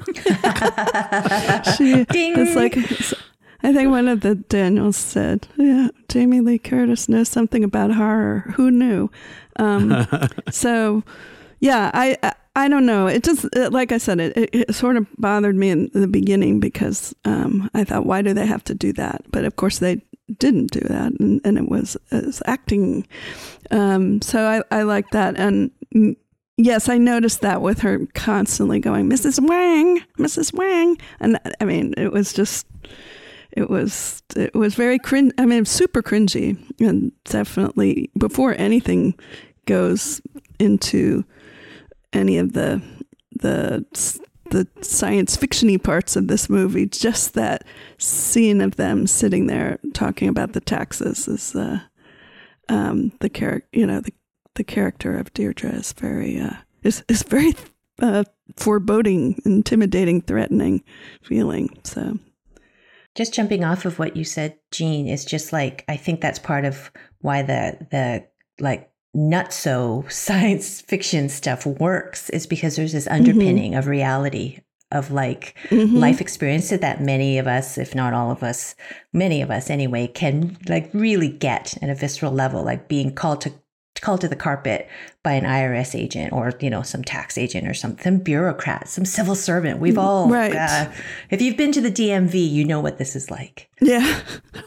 she Ding. it's like I think one of the Daniels said, yeah, Jamie Lee Curtis knows something about horror. Who knew? Um, so yeah, I, I I don't know. It just, it, like I said, it, it, it sort of bothered me in the beginning because um, I thought, why do they have to do that? But of course they didn't do that, and, and it was, it was acting. Um, so I, I like that. And yes, I noticed that with her constantly going, Missus Wang, Missus Wang. And I mean, it was just, it was, it was very cringe. I mean, super cringy, and definitely before anything goes into any of the the the science fiction-y parts of this movie, just that scene of them sitting there talking about the taxes is uh, um, the character. You know, the the character of Deirdre is very uh, is is very uh, foreboding, intimidating, threatening feeling. So, just jumping off of what you said, Jean, is just like, I think that's part of why the the like. nutso science fiction stuff works, is because there's this underpinning mm-hmm. of reality, of like mm-hmm. life experiences that many of us, if not all of us, many of us anyway, can like really get at a visceral level, like being called to called to the carpet by an I R S agent, or, you know, some tax agent, or some, some bureaucrat, some civil servant. We've all, right. uh, if you've been to the D M V, you know what this is like. Yeah.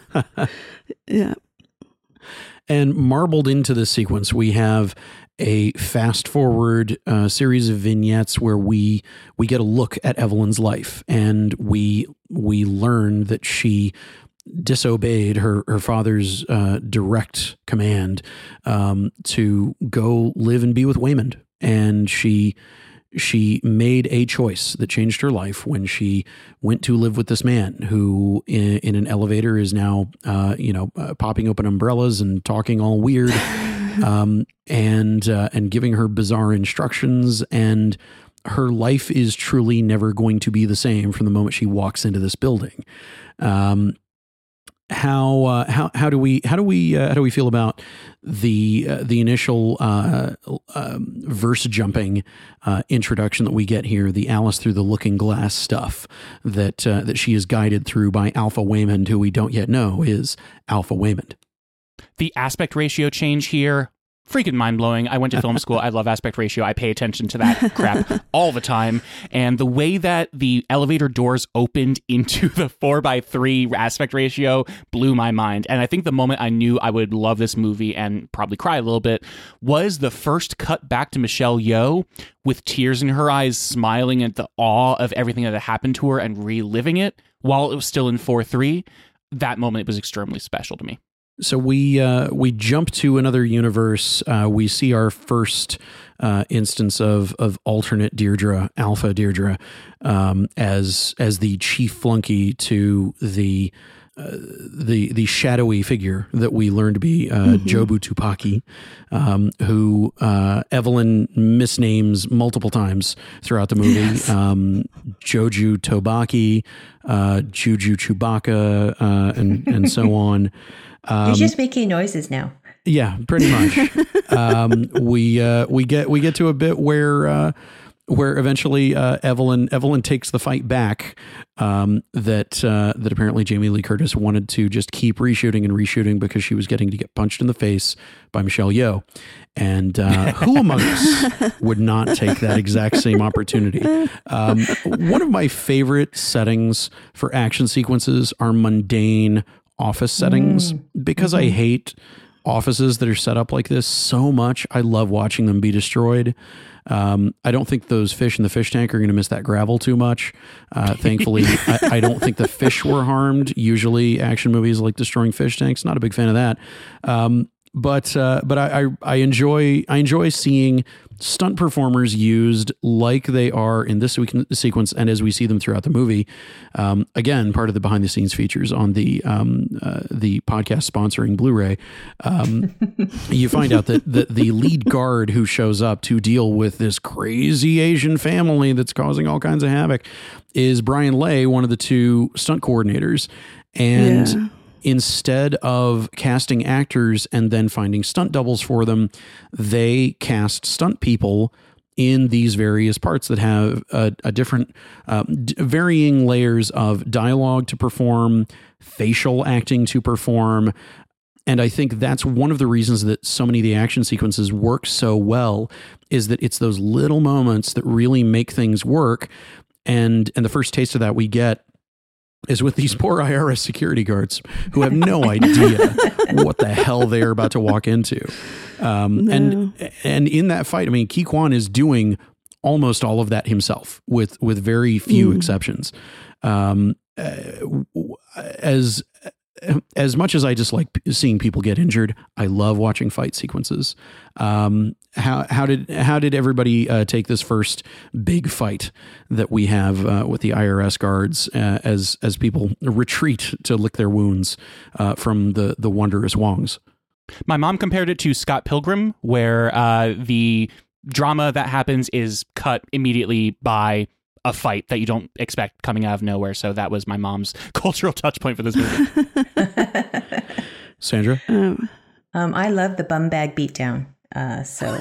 Yeah. And marbled into this sequence, we have a fast forward uh, series of vignettes where we we get a look at Evelyn's life, and we we learn that she disobeyed her her father's uh, direct command um, to go live and be with Waymond, and she she made a choice that changed her life when she went to live with this man who in, in an elevator is now, uh, you know, uh, popping open umbrellas and talking all weird, um, and, uh, and giving her bizarre instructions. And her life is truly never going to be the same from the moment she walks into this building. Um, How uh, how how do we how do we uh, how do we feel about the uh, the initial uh, um, verse jumping uh, introduction that we get here, the Alice through the looking glass stuff that uh, that she is guided through by Alpha Waymond, who we don't yet know is Alpha Waymond. The aspect ratio change here, freaking mind-blowing. I went to film school. I love aspect ratio. I pay attention to that crap all the time. And the way that the elevator doors opened into the four by three aspect ratio blew my mind. And I think the moment I knew I would love this movie and probably cry a little bit was the first cut back to Michelle Yeoh with tears in her eyes, smiling at the awe of everything that had happened to her and reliving it while it was still in four three. That moment was extremely special to me. So we uh, we jump to another universe. Uh, we see our first uh, instance of of alternate Deirdre, Alpha Deirdre, um, as as the chief flunky to the uh, the the shadowy figure that we learn to be uh, mm-hmm. Jobu Tupaki, um, who uh, Evelyn misnames multiple times throughout the movie. Yes. Um, Joju Tobaki, uh, Juju Chewbacca, uh, and and so on. Um, You're just making noises now. Yeah, pretty much. um, we uh, we get we get to a bit where uh, where eventually uh, Evelyn Evelyn takes the fight back um, that uh, that apparently Jamie Lee Curtis wanted to just keep reshooting and reshooting because she was getting to get punched in the face by Michelle Yeoh. And uh, who among us would not take that exact same opportunity? Um, one of my favorite settings for action sequences are mundane office settings mm. because mm-hmm. I hate offices that are set up like this so much. I love watching them be destroyed. Um, I don't think those fish in the fish tank are going to miss that gravel too much. Uh, thankfully, I, I don't think the fish were harmed. Usually action movies like destroying fish tanks, not a big fan of that. Um, But uh, but I, I I enjoy I enjoy seeing stunt performers used like they are in this sequence and as we see them throughout the movie. Um, again, part of the behind the scenes features on the um, uh, the podcast sponsoring Blu-ray. Um, you find out that the, the lead guard who shows up to deal with this crazy Asian family that's causing all kinds of havoc is Brian Lay, one of the two stunt coordinators, and. Yeah. Instead of casting actors and then finding stunt doubles for them, they cast stunt people in these various parts that have a, a different, uh, d- varying layers of dialogue to perform, facial acting to perform. And I think that's one of the reasons that so many of the action sequences work so well, is that it's those little moments that really make things work. And, and the first taste of that we get is with these poor I R S security guards who have no idea what the hell they're about to walk into. Um, no. And and in that fight, I mean, Ke Quan is doing almost all of that himself, with with very few mm. exceptions. Um, as as much as I dislike seeing people get injured, I love watching fight sequences. Um, how how did how did everybody uh, take this first big fight that we have uh, with the I R S guards uh, as as people retreat to lick their wounds uh, from the the wondrous Wongs? My mom compared it to Scott Pilgrim, where uh, the drama that happens is cut immediately by a fight that you don't expect coming out of nowhere. So that was my mom's cultural touch point for this movie. Sandra? Um, um, I love the bum bag beatdown. Uh, so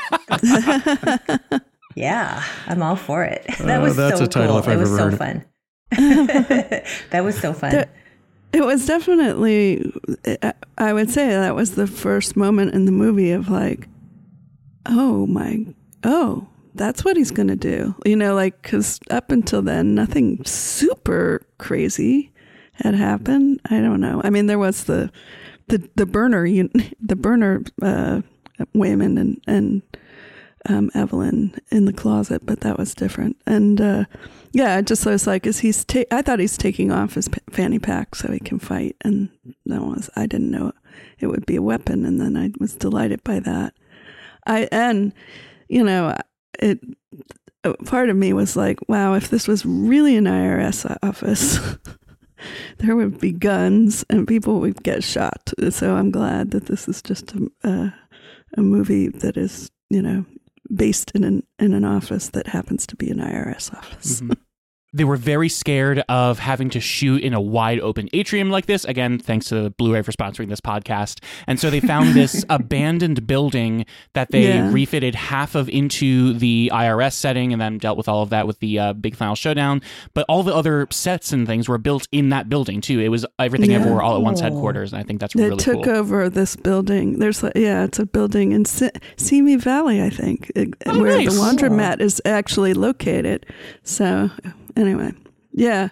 yeah, I'm all for it. That was uh, that's so a title cool. If I've it was ever so heard fun. That was so fun. The, it was definitely, I would say that was the first moment in the movie of like, oh my, oh, that's what he's going to do. You know, like, because up until then, nothing super crazy had happened. I don't know. I mean, there was the the the burner, you, the burner uh, Waymond and and um, Evelyn in the closet, but that was different. And uh, yeah, it just was like, is he's? Ta- I thought he's taking off his p- fanny pack so he can fight, and that was I didn't know it would be a weapon, and then I was delighted by that. I and you know. It part of me was like, wow, if this was really an I R S office, there would be guns and people would get shot. So I'm glad that this is just a, a, a movie that is, you know, based in an in an office that happens to be an I R S office. Mm-hmm. They were very scared of having to shoot in a wide open atrium like this. Again, thanks to Blu-ray for sponsoring this podcast. And so they found this abandoned building that they yeah. refitted half of into the I R S setting and then dealt with all of that with the uh, big final showdown. But all the other sets and things were built in that building too. It was everything yeah. everywhere all at once headquarters. And I think that's they really cool. They took over this building. There's a, yeah, it's a building in Se- Simi Valley, I think, it, oh, where nice. the laundromat is actually located. So... Anyway, yeah,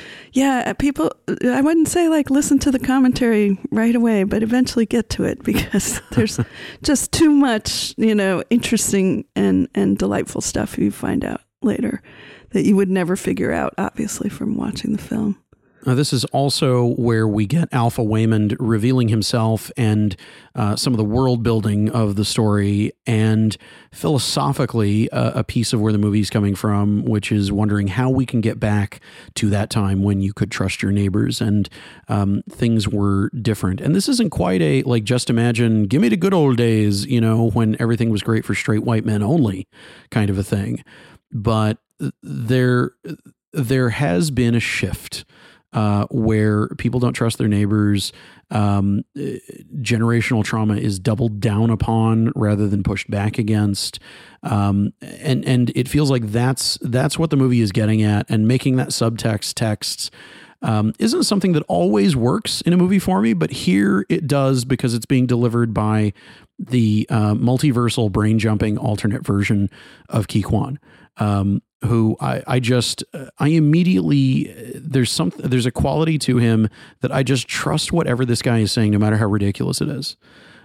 yeah, people, I wouldn't say like listen to the commentary right away, but eventually get to it because there's just too much, you know, interesting and, and delightful stuff you find out later that you would never figure out, obviously, from watching the film. Uh, this is also where we get Alpha Waymond revealing himself and uh, some of the world building of the story, and philosophically uh, a piece of where the movie's coming from, which is wondering how we can get back to that time when you could trust your neighbors and um, things were different. And this isn't quite a, like, just imagine, give me the good old days, you know, when everything was great for straight white men only kind of a thing. But there, there has been a shift uh, where people don't trust their neighbors. Um, generational trauma is doubled down upon rather than pushed back against. Um, and, and it feels like that's, that's what the movie is getting at, and making that subtext texts um, isn't something that always works in a movie for me, but here it does, because it's being delivered by the uh, multiversal brain jumping alternate version of Ke Quan. Um, who I, I just, I immediately, there's some, there's a quality to him that I just trust whatever this guy is saying, no matter how ridiculous it is.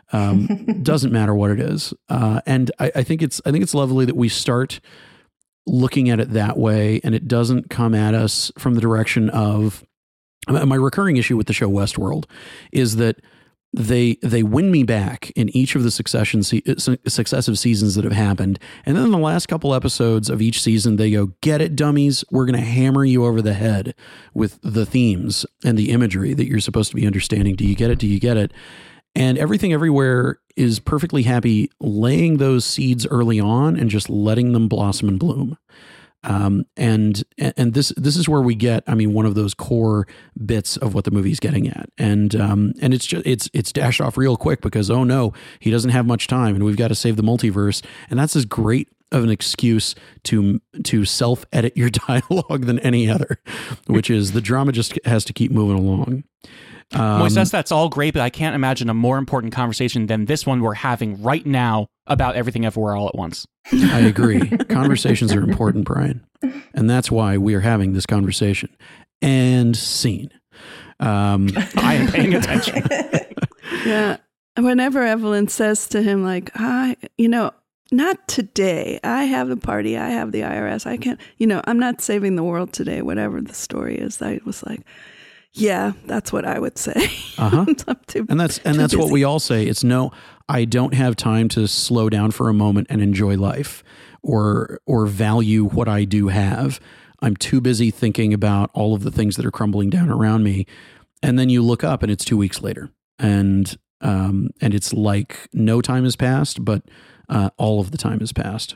Um, doesn't matter what it is. Uh, and I, I think it's, I think it's lovely that we start looking at it that way, and it doesn't come at us from the direction of, my recurring issue with the show Westworld is that they they win me back in each of the succession se- successive seasons that have happened. And then in the last couple episodes of each season, they go, get it, dummies. We're going to hammer you over the head with the themes and the imagery that you're supposed to be understanding. Do you get it? Do you get it? And Everything Everywhere is perfectly happy laying those seeds early on and just letting them blossom and bloom. Um, and, and this, this is where we get, I mean, one of those core bits of what the movie's getting at. And, um, and it's just, it's, it's dashed off real quick because, oh no, he doesn't have much time and we've got to save the multiverse. And that's as great of an excuse to, to self edit your dialogue than any other, which is the drama just has to keep moving along. Um, Moises, that's all great, but I can't imagine a more important conversation than this one we're having right now about Everything Everywhere All at Once. I agree. Conversations are important, Brian. And that's why we are having this conversation. And scene. Um, I am paying attention. Yeah. Whenever Evelyn says to him, like, I, you know, not today. I have the party. I have the I R S. I can't, you know, I'm not saving the world today, whatever the story is. I was like, yeah, that's what I would say. Uh-huh. and that's and that's busy. What we all say. It's no, I don't have time to slow down for a moment and enjoy life or or value what I do have. I'm too busy thinking about all of the things that are crumbling down around me. And then you look up and it's two weeks later. And um and it's like no time has passed, but uh, all of the time has passed.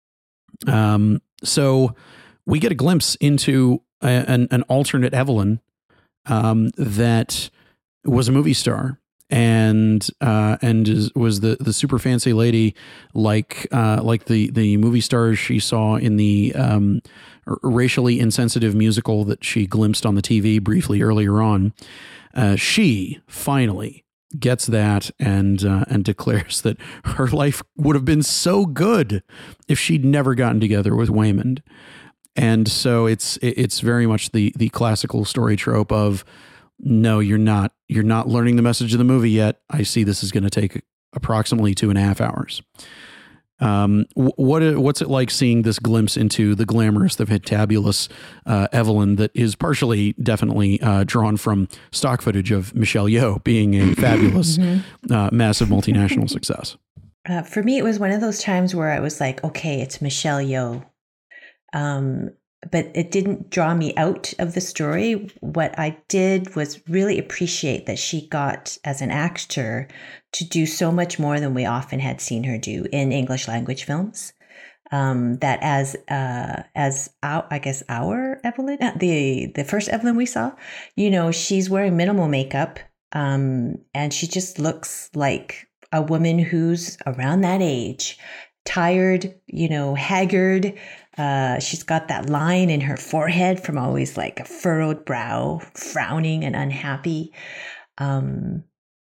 Um so we get a glimpse into a, an, an alternate Evelyn Um, that was a movie star and uh, and is, was the, the super fancy lady like uh, like the the movie stars she saw in the um, r- racially insensitive musical that she glimpsed on the T V briefly earlier on. Uh, she finally gets that and uh, and declares that her life would have been so good if she'd never gotten together with Waymond. And so it's it's very much the the classical story trope of, no, you're not you're not learning the message of the movie yet. I see this is going to take approximately two and a half hours. Um, what what's it like seeing this glimpse into the glamorous, the fantabulous uh, Evelyn that is partially definitely uh, drawn from stock footage of Michelle Yeoh being a fabulous, mm-hmm. uh, massive multinational success? Uh, for me, it was one of those times where I was like, okay, it's Michelle Yeoh. Um, but it didn't draw me out of the story. What I did was really appreciate that she got, as an actor, to do so much more than we often had seen her do in English language films. Um, that as, uh, as our, I guess our Evelyn, the, the first Evelyn we saw, you know, she's wearing minimal makeup, um, and she just looks like a woman who's around that age, tired, you know, haggard. Uh, she's got that line in her forehead from always like a furrowed brow, frowning and unhappy. Um,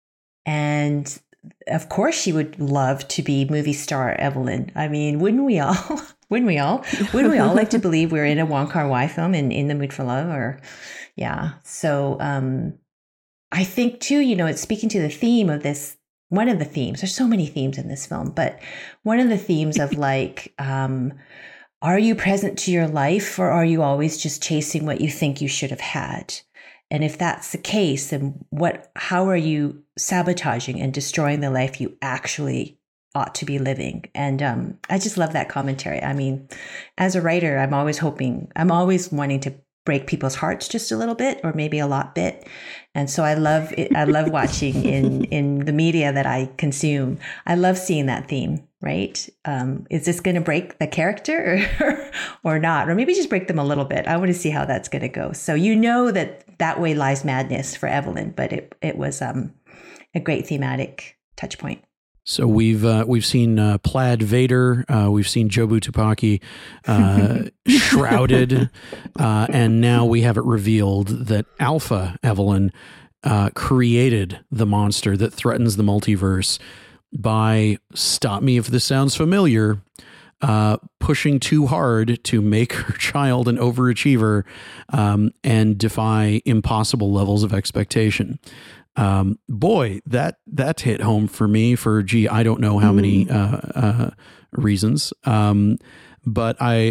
and of course she would love to be movie star Evelyn. I mean, wouldn't we all? wouldn't we all? Wouldn't we all like to believe we're in a Wong Kar-wai film and in the mood for love? Or, yeah. So um, I think too, you know, it's speaking to the theme of this. One of the themes. There's so many themes in this film, but one of the themes of like. Um, Are you present to your life, or are you always just chasing what you think you should have had? And if that's the case, then what, how are you sabotaging and destroying the life you actually ought to be living? And um, I just love that commentary. I mean, as a writer, I'm always hoping, I'm always wanting to break people's hearts just a little bit, or maybe a lot bit. And so I love it. I love watching in, in the media that I consume. I love seeing that theme, right? Um, is this going to break the character or, or not? Or maybe just break them a little bit. I want to see how that's going to go. So you know that that way lies madness for Evelyn, but it, it was um, a great thematic touch point. So we've uh, we've seen uh, Plaid Vader, uh, we've seen Jobu Tupaki uh, shrouded, uh, and now we have it revealed that Alpha Evelyn uh, created the monster that threatens the multiverse by, stop me if this sounds familiar, uh, pushing too hard to make her child an overachiever um, and defy impossible levels of expectation. Um, boy, that, that hit home for me for, gee, I don't know how many, uh, uh, reasons. Um, but I,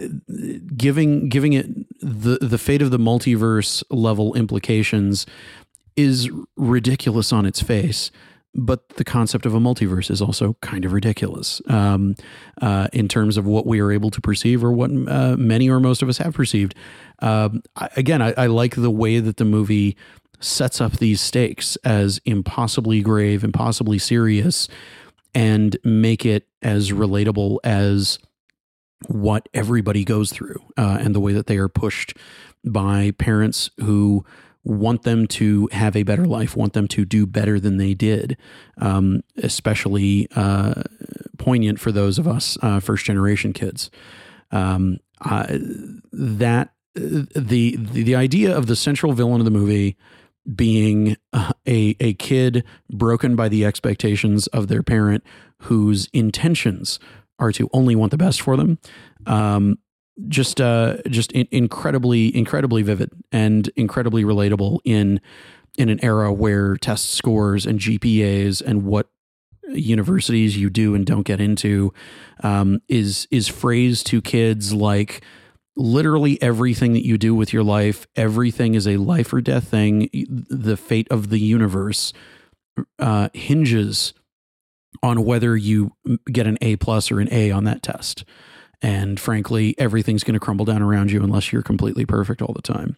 giving, giving it the, the fate of the multiverse level implications is ridiculous on its face. But the concept of a multiverse is also kind of ridiculous, um, uh, in terms of what we are able to perceive or what, uh, many or most of us have perceived. Um, I, again, I, I like the way that the movie sets up these stakes as impossibly grave, impossibly serious, and make it as relatable as what everybody goes through, uh, and the way that they are pushed by parents who want them to have a better life, want them to do better than they did. Um, especially uh, poignant for those of us uh, first generation kids. Um, uh, that the, the the idea of the central villain of the movie being a, a kid broken by the expectations of their parent, whose intentions are to only want the best for them. Um, just, uh, just in, incredibly, incredibly vivid and incredibly relatable in, in an era where test scores and G P As and what universities you do and don't get into, um, is, is phrased to kids like, literally everything that you do with your life, everything is a life or death thing. The fate of the universe uh, hinges on whether you get an A plus or an A on that test. And frankly, everything's going to crumble down around you unless you're completely perfect all the time.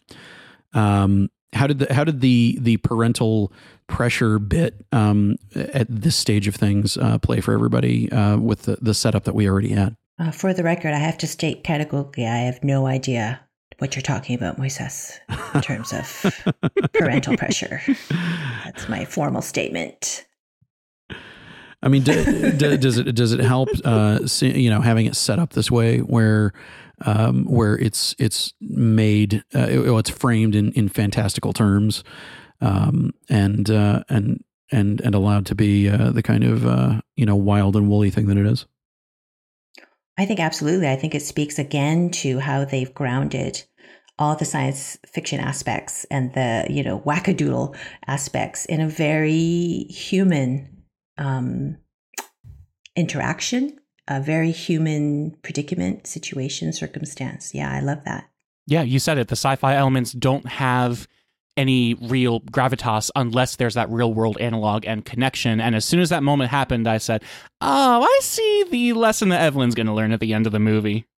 Um, how did the how did the the parental pressure bit um, at this stage of things uh, play for everybody uh, with the, the setup that we already had? Uh, for the record, I have to state categorically, I have no idea what you're talking about, Moises, in terms of parental pressure. That's my formal statement. I mean, do, do, does it does it help? Uh, see, you know, having it set up this way, where um, where it's it's made, uh, it, it's framed in, in fantastical terms, um, and uh, and and and allowed to be uh, the kind of uh, you know wild and woolly thing that it is. I think absolutely. I think it speaks again to how they've grounded all the science fiction aspects and the, you know, wackadoodle aspects in a very human um, interaction, a very human predicament, situation, circumstance. Yeah, I love that. Yeah, you said it. The sci-fi elements don't have any real gravitas unless there's that real world analog and connection. And as soon as that moment happened, I said, oh, I see the lesson that Evelyn's going to learn at the end of the movie.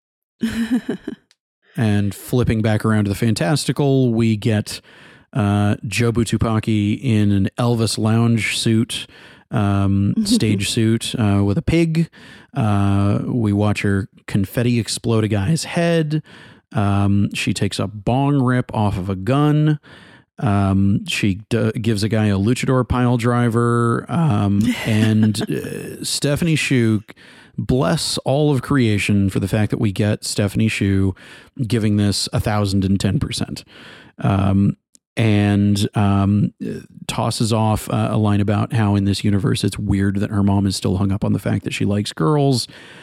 And flipping back around to the fantastical, we get uh, Jobu Tupaki in an Elvis lounge suit, um, stage suit uh, with a pig. Uh, we watch her confetti explode a guy's head. Um, she takes a bong rip off of a gun. Um, she d- gives a guy a luchador pile driver, um, and uh, Stephanie Hsu, bless all of creation for the fact that we get Stephanie Hsu giving this a thousand and ten percent, um, and um, tosses off uh, a line about how in this universe it's weird that her mom is still hung up on the fact that she likes girls,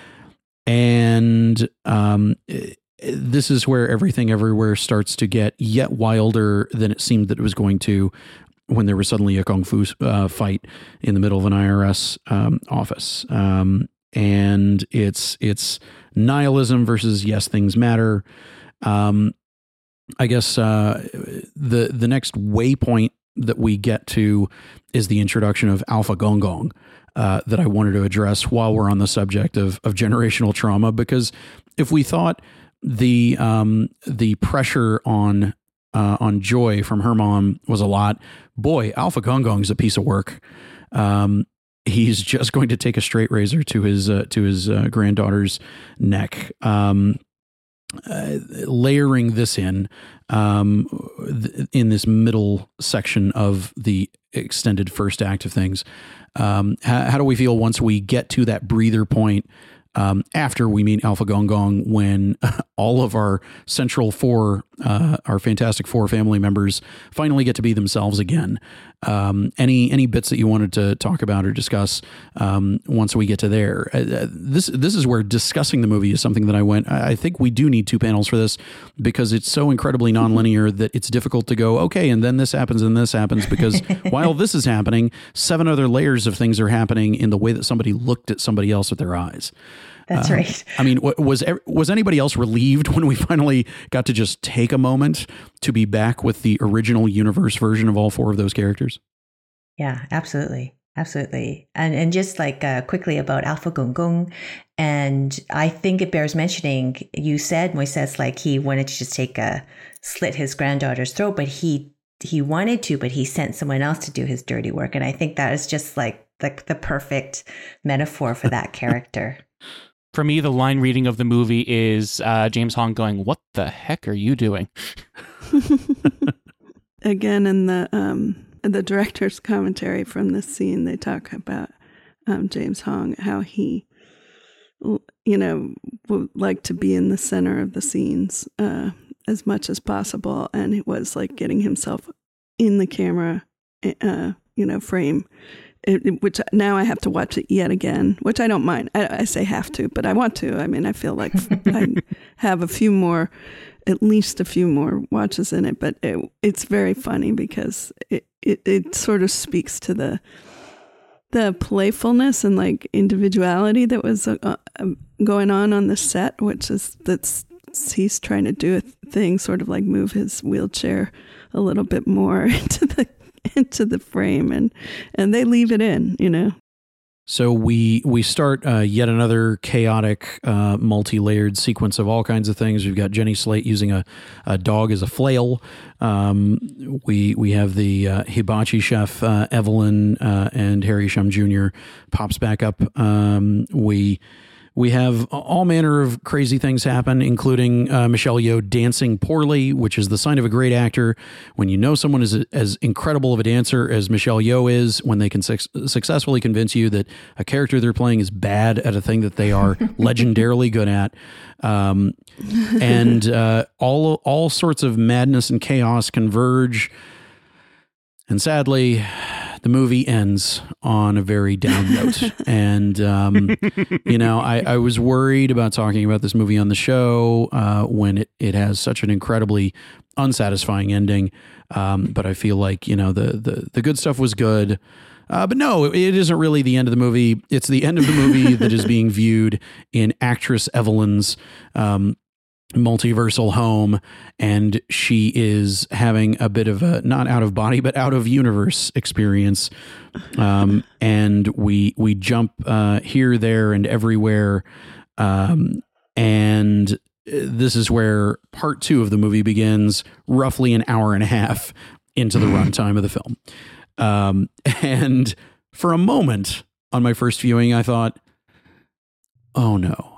and um. This is where everything everywhere starts to get yet wilder than it seemed that it was going to when there was suddenly a kung fu uh, fight in the middle of an I R S um, office. Um, and it's it's nihilism versus yes, things matter. Um, I guess uh, the the next waypoint that we get to is the introduction of Alpha Gong Gong. Uh, that I wanted to address while we're on the subject of of generational trauma, because if we thought the um, the pressure on uh, on Joy from her mom was a lot. Boy, Alpha Gong Gong's a piece of work. Um, he's just going to take a straight razor to his uh, to his uh, granddaughter's neck. Um, uh, layering this in um, th- in this middle section of the extended first act of things. Um, how, how do we feel once we get to that breather point? Um, after we meet Alpha Gong Gong, when all of our central four, uh, our Fantastic Four family members finally get to be themselves again. Um, any any bits that you wanted to talk about or discuss um, once we get to there? Uh, this this is where discussing the movie is something that I went, I think we do need two panels for this because it's so incredibly nonlinear that it's difficult to go, okay, and then this happens and this happens, because while this is happening, seven other layers of things are happening in the way that somebody looked at somebody else with their eyes. That's uh, right. I mean, was was anybody else relieved when we finally got to just take a moment to be back with the original universe version of all four of those characters? Yeah, absolutely. Absolutely. And and just like uh, quickly about Alpha Gong Gong, and I think it bears mentioning, you said, Moises, like he wanted to just take a, slit his granddaughter's throat, but he he wanted to, but he sent someone else to do his dirty work. And I think that is just like the, the perfect metaphor for that character. For me, the line reading of the movie is uh, James Hong going, "What the heck are you doing?" Again, in the um, in the director's commentary from this scene, they talk about um, James Hong, how he, you know, would like to be in the center of the scenes uh, as much as possible, and it was like getting himself in the camera, uh, you know, frame. It, which now I have to watch it yet again, which I don't mind. I, I say have to, but I want to. I mean, I feel like I have a few more, at least a few more watches in it. But it, it's very funny because it, it, it sort of speaks to the the playfulness and like individuality that was uh, going on on the set, which is that's he's trying to do a thing, sort of like move his wheelchair a little bit more into the into the frame, and and they leave it in, you know. So we we start uh, yet another chaotic, uh, multi-layered sequence of all kinds of things. We've got Jenny Slate using a, a dog as a flail. Um, we we have the uh, hibachi chef uh, Evelyn uh, and Harry Shum Junior pops back up. Um, we. We have all manner of crazy things happen, including uh, Michelle Yeoh dancing poorly, which is the sign of a great actor. When you know someone is as incredible of a dancer as Michelle Yeoh is, when they can su- successfully convince you that a character they're playing is bad at a thing that they are legendarily good at. Um, and uh, all all sorts of madness and chaos converge. And sadly, the movie ends on a very down note. And, um, you know, I, I was worried about talking about this movie on the show uh, when it, it has such an incredibly unsatisfying ending. Um, but I feel like, you know, the, the, the good stuff was good. Uh, but no, it isn't really the end of the movie. It's the end of the movie that is being viewed in actress Evelyn's um multiversal home, and she is having a bit of a not out of body but out of universe experience, um and we we jump uh here, there, and everywhere, um and this is where part two of the movie begins, roughly an hour and a half into the runtime of the film. Um and for a moment on my first viewing I thought, oh no,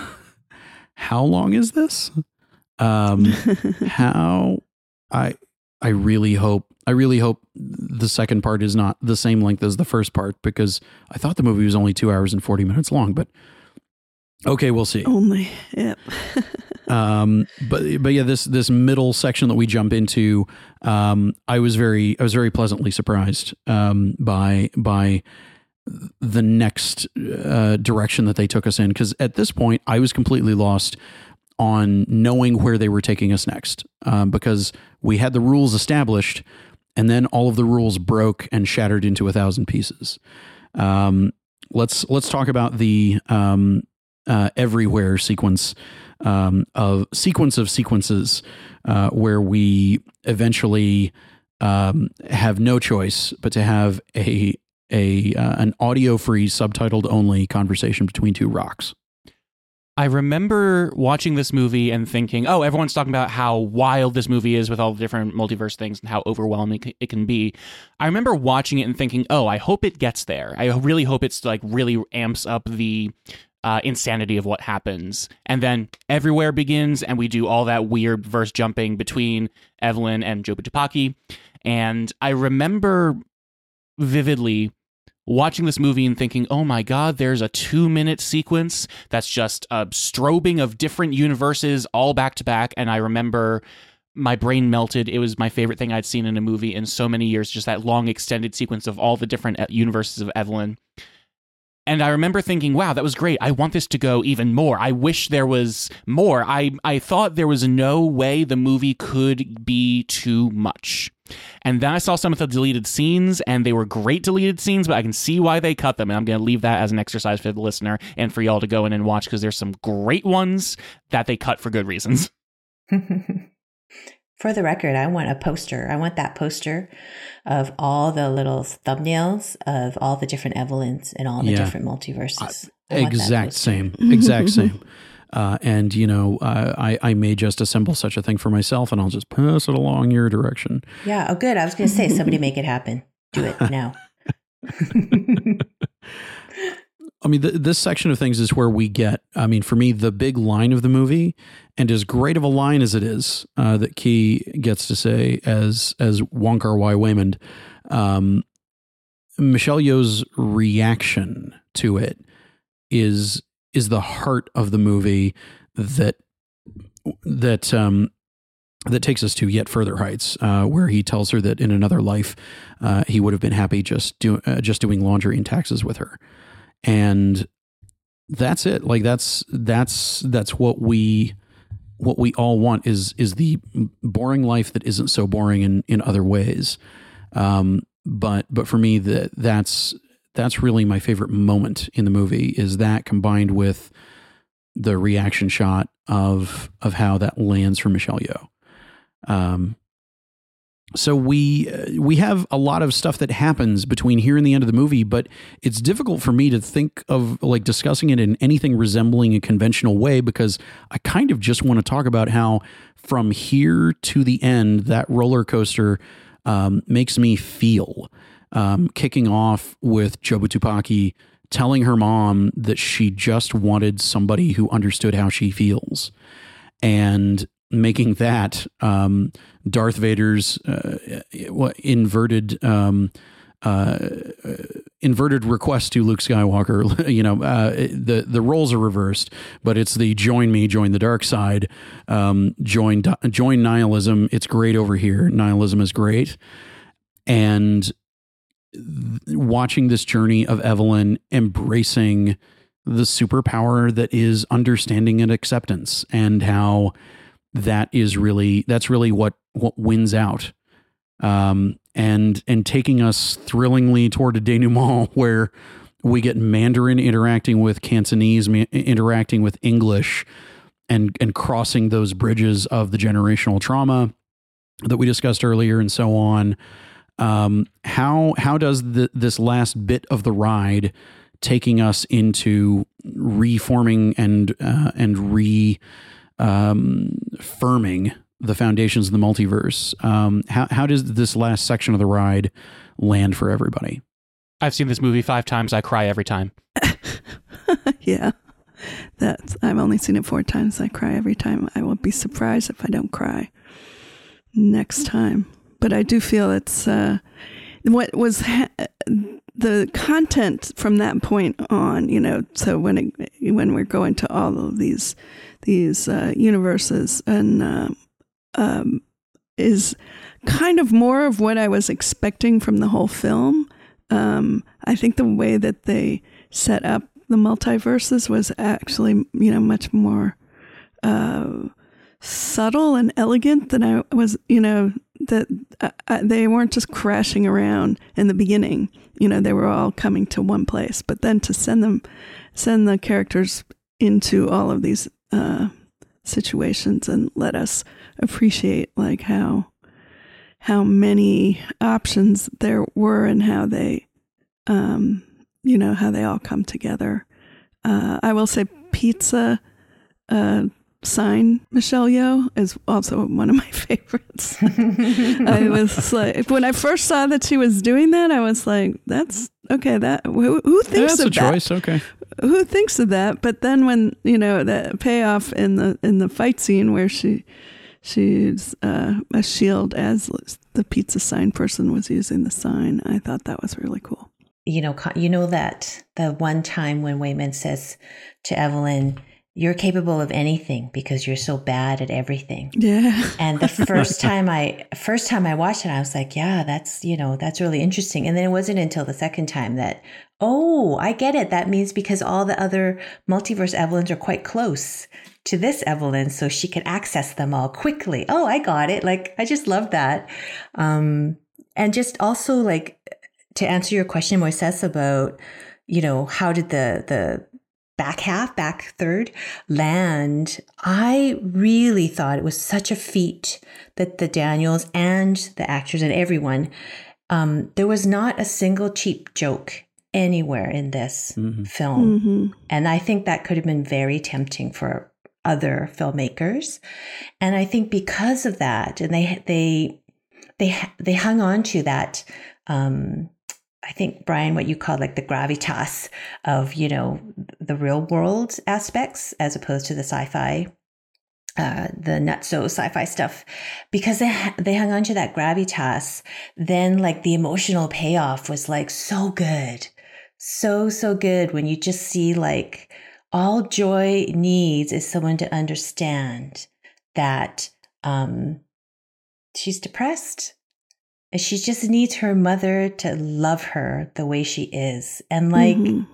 how long is this? Um, how I I really hope I really hope the second part is not the same length as the first part, because I thought the movie was only two hours and forty minutes long. But okay, we'll see. Only, yep. um, but but yeah, this this middle section that we jump into, um, I was very I was very pleasantly surprised um, by by. the next uh, direction that they took us in. Because at this point, I was completely lost on knowing where they were taking us next, um, because we had the rules established and then all of the rules broke and shattered into a thousand pieces. Um, let's, let's talk about the um, uh, everywhere sequence um, of sequence of sequences uh, where we eventually um, have no choice but to have a a uh, an audio-free, subtitled only conversation between two rocks. I remember watching this movie and thinking, oh, everyone's talking about how wild this movie is with all the different multiverse things and how overwhelming it can be. I remember watching it and thinking, oh, I hope it gets there. I really hope it's like really amps up the uh, insanity of what happens. And then Everywhere begins, and we do all that weird verse jumping between Evelyn and Jobu Tupaki. And I remember vividly watching this movie and thinking, oh my God, there's a two minute sequence that's just a strobing of different universes all back to back. And I remember my brain melted. It was my favorite thing I'd seen in a movie in so many years, just that long extended sequence of all the different universes of Evelyn. And I remember thinking, wow, that was great. I want this to go even more. I wish there was more. I, I thought there was no way the movie could be too much. And then I saw some of the deleted scenes, and they were great deleted scenes, but I can see why they cut them. And I'm going to leave that as an exercise for the listener and for y'all to go in and watch, because there's some great ones that they cut for good reasons. For the record, I want a poster. I want that poster of all the little thumbnails of all the different Evelyns and all the Yeah. different multiverses. Uh, exact same. Exact same. Uh, and, you know, uh, I, I may just assemble such a thing for myself, and I'll just pass it along your direction. Yeah. Oh, good. I was going to say, somebody make it happen. Do it now. I mean, th- this section of things is where we get, I mean, for me, the big line of the movie, and as great of a line as it is uh, that Key gets to say as as Wong Kar-wai Waymond, um, Michelle Yeoh's reaction to it is is the heart of the movie that that um, that takes us to yet further heights, uh, where he tells her that in another life uh, he would have been happy just do, uh, just doing laundry and taxes with her. And that's it. Like that's, that's, that's what we, what we all want is, is the boring life that isn't so boring in, in other ways. Um, but, but for me, that that's, that's really my favorite moment in the movie, is that combined with the reaction shot of, of how that lands for Michelle Yeoh. Um, So we uh, we have a lot of stuff that happens between here and the end of the movie, but it's difficult for me to think of like discussing it in anything resembling a conventional way, because I kind of just want to talk about how from here to the end, that roller coaster um, makes me feel. Um, kicking off with Jobu Tupaki telling her mom that she just wanted somebody who understood how she feels, and making that um, Darth Vader's uh, inverted um, uh, inverted request to Luke Skywalker. You know, uh, the the roles are reversed, but it's the join me, join the dark side, um, join join nihilism. It's great over here. Nihilism is great, and th- watching this journey of Evelyn embracing the superpower that is understanding and acceptance, and how that is really, that's really what, what wins out. Um, and, and taking us thrillingly toward a denouement where we get Mandarin interacting with Cantonese, ma- interacting with English, and, and crossing those bridges of the generational trauma that we discussed earlier, and so on. Um, how, how does the, this last bit of the ride taking us into reforming and, uh, and re, um, firming the foundations of the multiverse. Um, how, how does this last section of the ride land for everybody? I've seen this movie five times. I cry every time. Yeah, that's, I've only seen it four times. I cry every time. I will be surprised if I don't cry next time. But I do feel it's, uh, what was ha- the content from that point on, you know, so when it, when we're going to all of these these uh, universes, and uh, um, is kind of more of what I was expecting from the whole film. Um, I think the way that they set up the multiverses was actually, you know, much more uh, subtle and elegant than I was, you know, that uh, they weren't just crashing around in the beginning. You know, they were all coming to one place, but then to send them, send the characters into all of these uh, situations and let us appreciate like how, how many options there were, and how they, um, you know, how they all come together. Uh, I will say pizza uh, sign, Michelle Yeoh, is also one of my favorites. I was like, when I first saw that she was doing that, I was like, that's okay. That who, who thinks That's of a that? choice. Okay. Who thinks of that? But then when, you know, the payoff in the in the fight scene where she she's uh, a shield as the pizza sign person was using the sign, I thought that was really cool. You know, you know that the one time when Waymond says to Evelyn, "You're capable of anything because you're so bad at everything." Yeah. And the first time I first time I watched it, I was like, yeah, that's, you know, that's really interesting. And then it wasn't until the second time that, oh, I get it. That means because all the other multiverse Evelyns are quite close to this Evelyn, so she could access them all quickly. Oh, I got it. Like, I just love that. Um, and just also, like, to answer your question, Moises, about, you know, how did the the back half, back third land, I really thought it was such a feat that the Daniels and the actors and everyone, um, there was not a single cheap joke anywhere in this mm-hmm. film. Mm-hmm. And I think that could have been very tempting for other filmmakers. And I think because of that, and they, they, they, they hung on to that, um, I think, Brian, what you call like the gravitas of, you know, the real world aspects as opposed to the sci-fi, uh, the nutso sci-fi stuff, because they, they hung on to that gravitas. Then like the emotional payoff was like so good. So, so good when you just see like all Joy needs is someone to understand that um, she's depressed. She just needs her mother to love her the way she is. And like mm-hmm.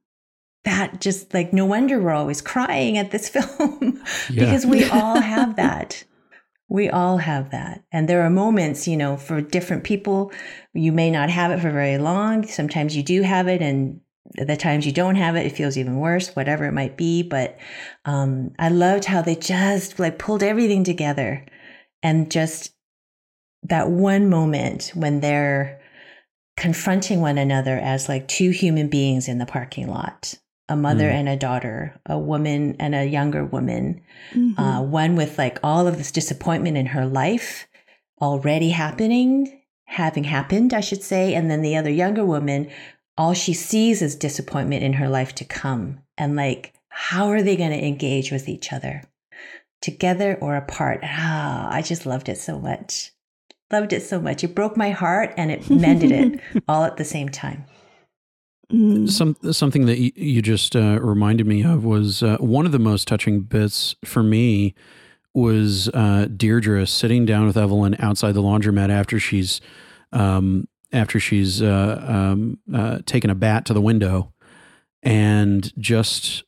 that just like, no wonder we're always crying at this film yeah. because we all have that. We all have that. And there are moments, you know, for different people, you may not have it for very long. Sometimes you do have it. And the times you don't have it, it feels even worse, whatever it might be. But um, I loved how they just like pulled everything together and just that one moment when they're confronting one another as like two human beings in the parking lot, a mother mm. and a daughter, a woman and a younger woman, mm-hmm. uh, one with like all of this disappointment in her life already happening, having happened, I should say. And then the other younger woman, all she sees is disappointment in her life to come. And like, how are they going to engage with each other, together or apart? Ah, I just loved it so much. Loved it so much. It broke my heart and it mended it all at the same time. Some something that you, you just uh, reminded me of was uh, one of the most touching bits for me was uh, Deirdre sitting down with Evelyn outside the laundromat after she's um, after she's uh, um, uh, taken a bat to the window, and just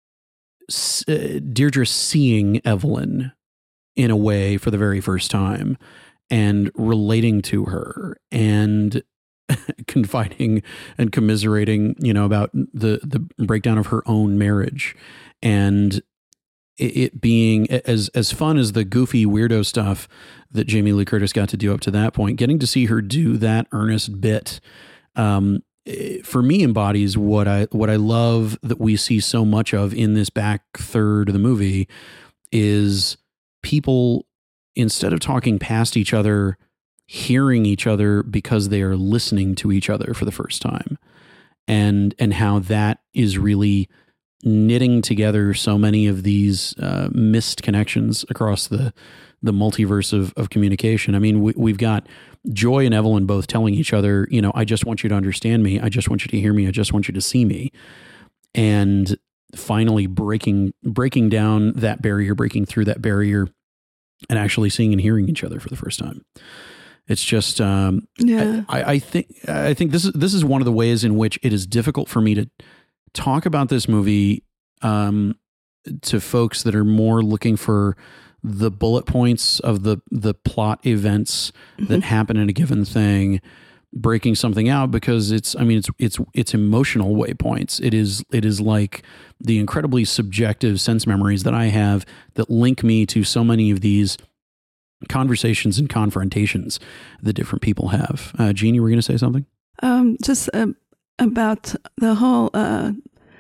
uh, Deirdre seeing Evelyn in a way for the very first time. And relating to her and confiding and commiserating, you know, about the, the breakdown of her own marriage, and it, it being as, as fun as the goofy weirdo stuff that Jamie Lee Curtis got to do up to that point, getting to see her do that earnest bit, um, for me embodies what I, what I love that we see so much of in this back third of the movie is people, instead of talking past each other, hearing each other because they are listening to each other for the first time. And, and how that is really knitting together so many of these uh, missed connections across the, the multiverse of, of communication. I mean, we, we've got Joy and Evelyn both telling each other, you know, I just want you to understand me. I just want you to hear me. I just want you to see me. And finally breaking, breaking down that barrier, breaking through that barrier, and actually seeing and hearing each other for the first time. It's just, um, yeah. I, I think, I think this is, this is one of the ways in which it is difficult for me to talk about this movie, um, to folks that are more looking for the bullet points of the, the plot events mm-hmm. that happen in a given thing, breaking something out, because it's, I mean, it's, it's, it's emotional waypoints. It is, it is like the incredibly subjective sense memories that I have that link me to so many of these conversations and confrontations that different people have. Uh, Jean, you were going to say something? Um, just uh, about the whole, uh,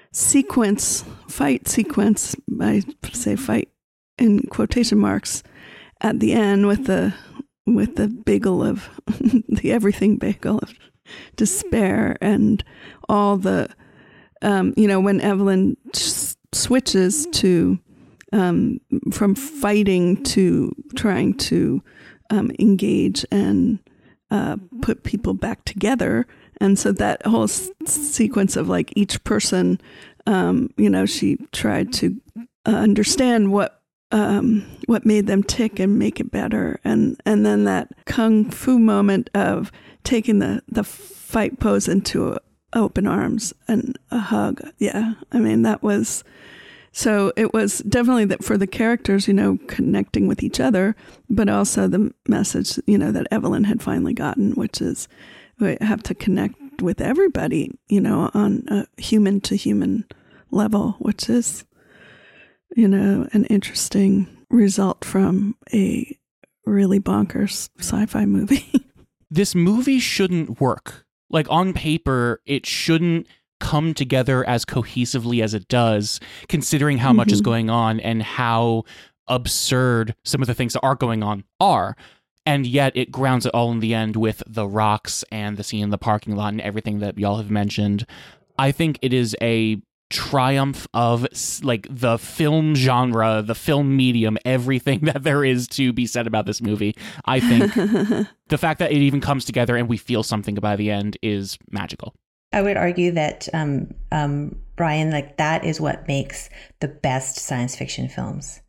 sequence, fight sequence, I say fight in quotation marks, at the end with the with the bagel of the everything bagel of despair and all the um, you know, when Evelyn s- switches to um, from fighting to trying to um, engage and uh, put people back together. And so that whole s- sequence of like each person, um, you know, she tried to uh, understand what um, what made them tick and make it better. And, and then that kung fu moment of taking the, the fight pose into open arms and a hug. Yeah. I mean, that was, so it was definitely that for the characters, you know, connecting with each other, but also the message, you know, that Evelyn had finally gotten, which is, we have to connect with everybody, you know, on a human to human level, which is, you know, an interesting result from a really bonkers sci-fi movie. This movie shouldn't work. Like, on paper, it shouldn't come together as cohesively as it does, considering how mm-hmm. much is going on and how absurd some of the things that are going on are. And yet it grounds it all in the end with the rocks and the scene in the parking lot and everything that y'all have mentioned. I think it is a triumph of like the film genre, the film medium, everything that there is to be said about this movie. I think the fact that it even comes together and we feel something by the end is magical. I would argue that, um, um, Brian, like that is what makes the best science fiction films,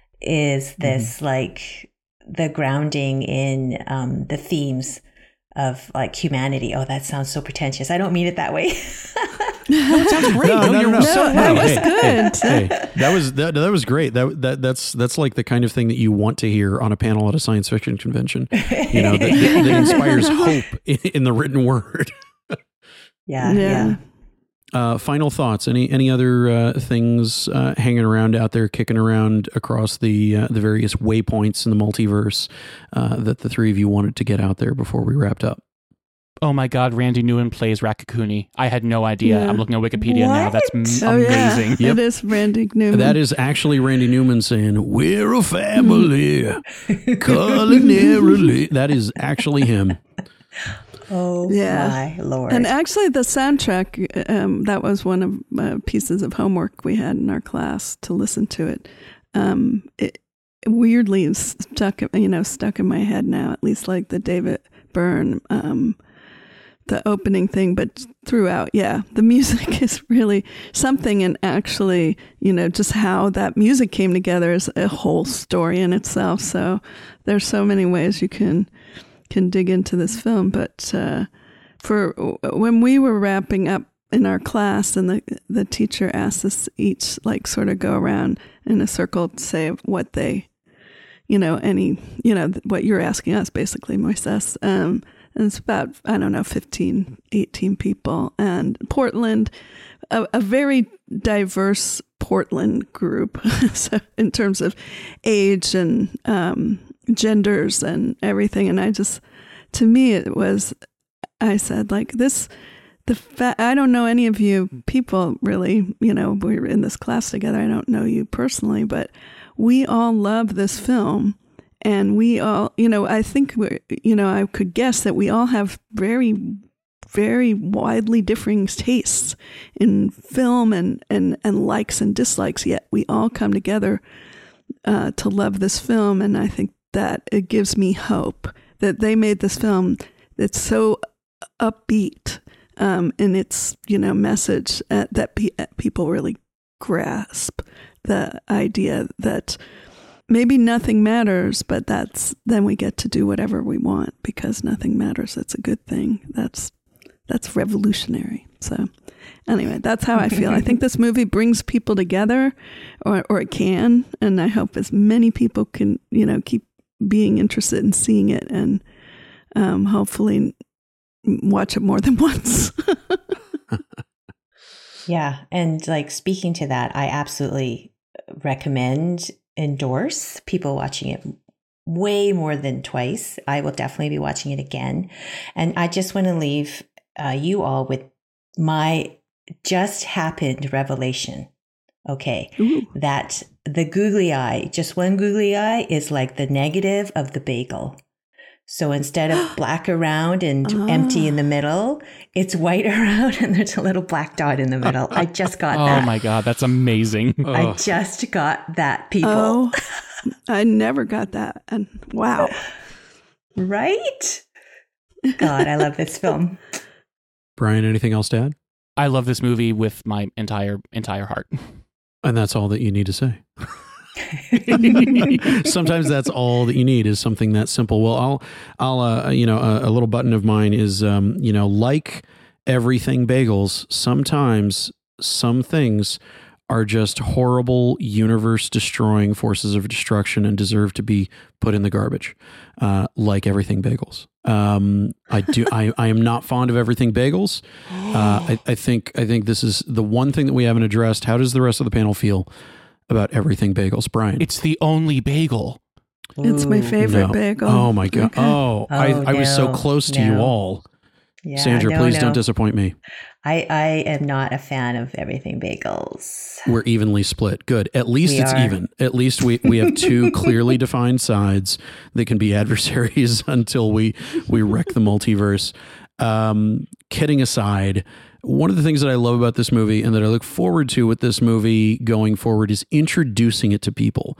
is this mm-hmm. like the grounding in um, the themes of like humanity. Oh, that sounds so pretentious. I don't mean it that way. No, it sounds great. No, no, no, you're no, no. so no, that right. was hey, good. Hey, hey, that was that, that was great. That that that's that's like the kind of thing that you want to hear on a panel at a science fiction convention. You know, that, that, that inspires hope in, in the written word. Yeah, yeah. yeah. Uh, final thoughts? Any any other uh, things uh, hanging around out there, kicking around across the uh, the various waypoints in the multiverse uh, that the three of you wanted to get out there before we wrapped up? Oh my God, Randy Newman plays Raccacoonie. I had no idea. Yeah. I'm looking at Wikipedia What? now. That's m- Oh, amazing. yeah. Yep. It is Randy Newman. That is actually Randy Newman saying, "We're a family, culinarily." That is actually him. Oh Yeah. my Lord. And actually the soundtrack, um, that was one of uh, pieces of homework we had in our class to listen to it. Um, it weirdly stuck, you know, stuck in my head now, at least like the David Byrne, um, the opening thing, but throughout, yeah, the music is really something. And actually, you know, just how that music came together is a whole story in itself. So there's so many ways you can can dig into this film. But uh, for when we were wrapping up in our class, and the the teacher asked us each like sort of go around in a circle to say what they, you know, any, you know, what you're asking us basically, Moises. Um, and it's about, I don't know, fifteen, eighteen people. And Portland, a, a very diverse Portland group. So in terms of age and um, genders and everything. And I just, to me, it was, I said, like, this, the fa- I don't know any of you people really, you know, we're in this class together. I don't know you personally, but we all love this film. And we all, you know, I think, we're, you know, I could guess that we all have very, very widely differing tastes in film and, and, and likes and dislikes, yet we all come together uh, to love this film. And I think that it gives me hope that they made this film that's so upbeat um, in its, you know, message uh, that pe- people really grasp the idea that maybe nothing matters, but that's, then we get to do whatever we want because nothing matters. It's a good thing. That's, that's revolutionary. So anyway, that's how I feel. I think this movie brings people together, or, or it can. And I hope as many people can, you know, keep being interested in seeing it and um, hopefully watch it more than once. Yeah. And like speaking to that, I absolutely recommend, endorse people watching it way more than twice. I will definitely be watching it again. And I just want to leave uh, you all with my just happened revelation. Okay. Ooh. That the googly eye, just one googly eye is like the negative of the bagel. So instead of black around and Oh. empty in the middle, it's white around and there's a little black dot in the middle. I just got Oh that. my God, that's amazing. I just got that, people. Oh, I never got that. And wow. Right? God, I love this film. Brian, anything else to add? I love this movie with my entire entire heart. And that's all that you need to say. Sometimes that's all that you need is something that simple. Well, I'll, I'll, uh, you know, a, a little button of mine is, um, you know, like everything bagels, sometimes some things are just horrible, universe destroying forces of destruction and deserve to be put in the garbage. Uh, like everything bagels. Um, I do. I, I am not fond of everything bagels. Uh, I, I think, I think this is the one thing that we haven't addressed. How does the rest of the panel feel about everything bagels? Brian? It's the only bagel. It's my favorite No. bagel. Oh my God. Okay. Oh, I, Oh, I was so no, close to you no. all. Yeah, Sandra, no, please no. don't disappoint me. I, I am not a fan of everything bagels. We're evenly split. Good. At least We it's are. even. At least we, we have two clearly defined sides that can be adversaries until we, we wreck the multiverse. Um, kidding aside, one of the things that I love about this movie and that I look forward to with this movie going forward is introducing it to people.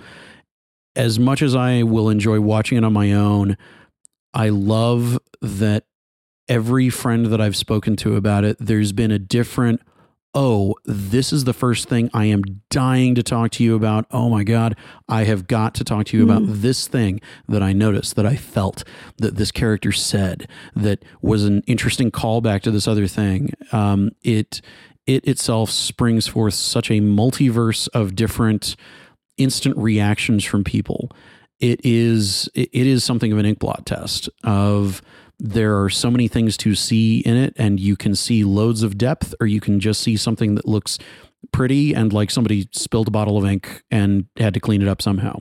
As much as I will enjoy watching it on my own, I love that every friend that I've spoken to about it, there's been a different, oh, this is the first thing I am dying to talk to you about. Oh my God, I have got to talk to you about this thing that I noticed, that I felt, that this character said, that was an interesting callback to this other thing. Um, it, it itself springs forth such a multiverse of different instant reactions from people. It is, it, it is something of an inkblot test of, there are so many things to see in it, and you can see loads of depth, or you can just see something that looks pretty and like somebody spilled a bottle of ink and had to clean it up somehow.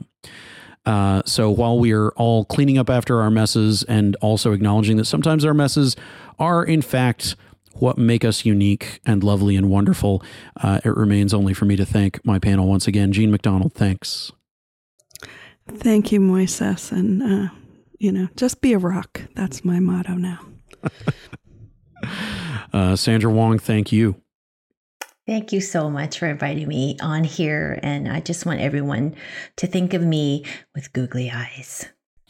Uh, so while we are all cleaning up after our messes and also acknowledging that sometimes our messes are in fact what make us unique and lovely and wonderful, uh, it remains only for me to thank my panel once again. Gene McDonald, thanks. Thank you, Moises. And, uh, you know, just be a rock. That's my motto now. uh, Sandra Wong, thank you. Thank you so much for inviting me on here. And I just want everyone to think of me with googly eyes.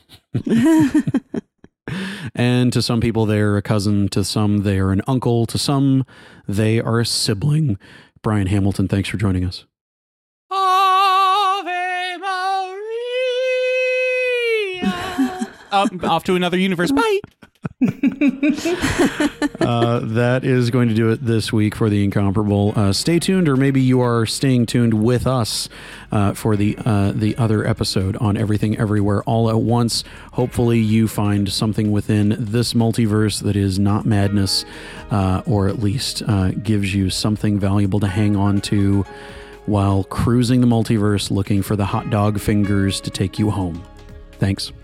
And to some people, they're a cousin. To some, they are an uncle. To some, they are a sibling. Brian Hamilton, thanks for joining us. Ave Maria. uh, off to another universe. Bye. uh, that is going to do it this week for The Incomparable. Uh, stay tuned, or maybe you are staying tuned with us uh, for the uh, the other episode on Everything Everywhere All at Once. Hopefully you find something within this multiverse that is not madness, uh, or at least uh, gives you something valuable to hang on to while cruising the multiverse looking for the hot dog fingers to take you home. Thanks.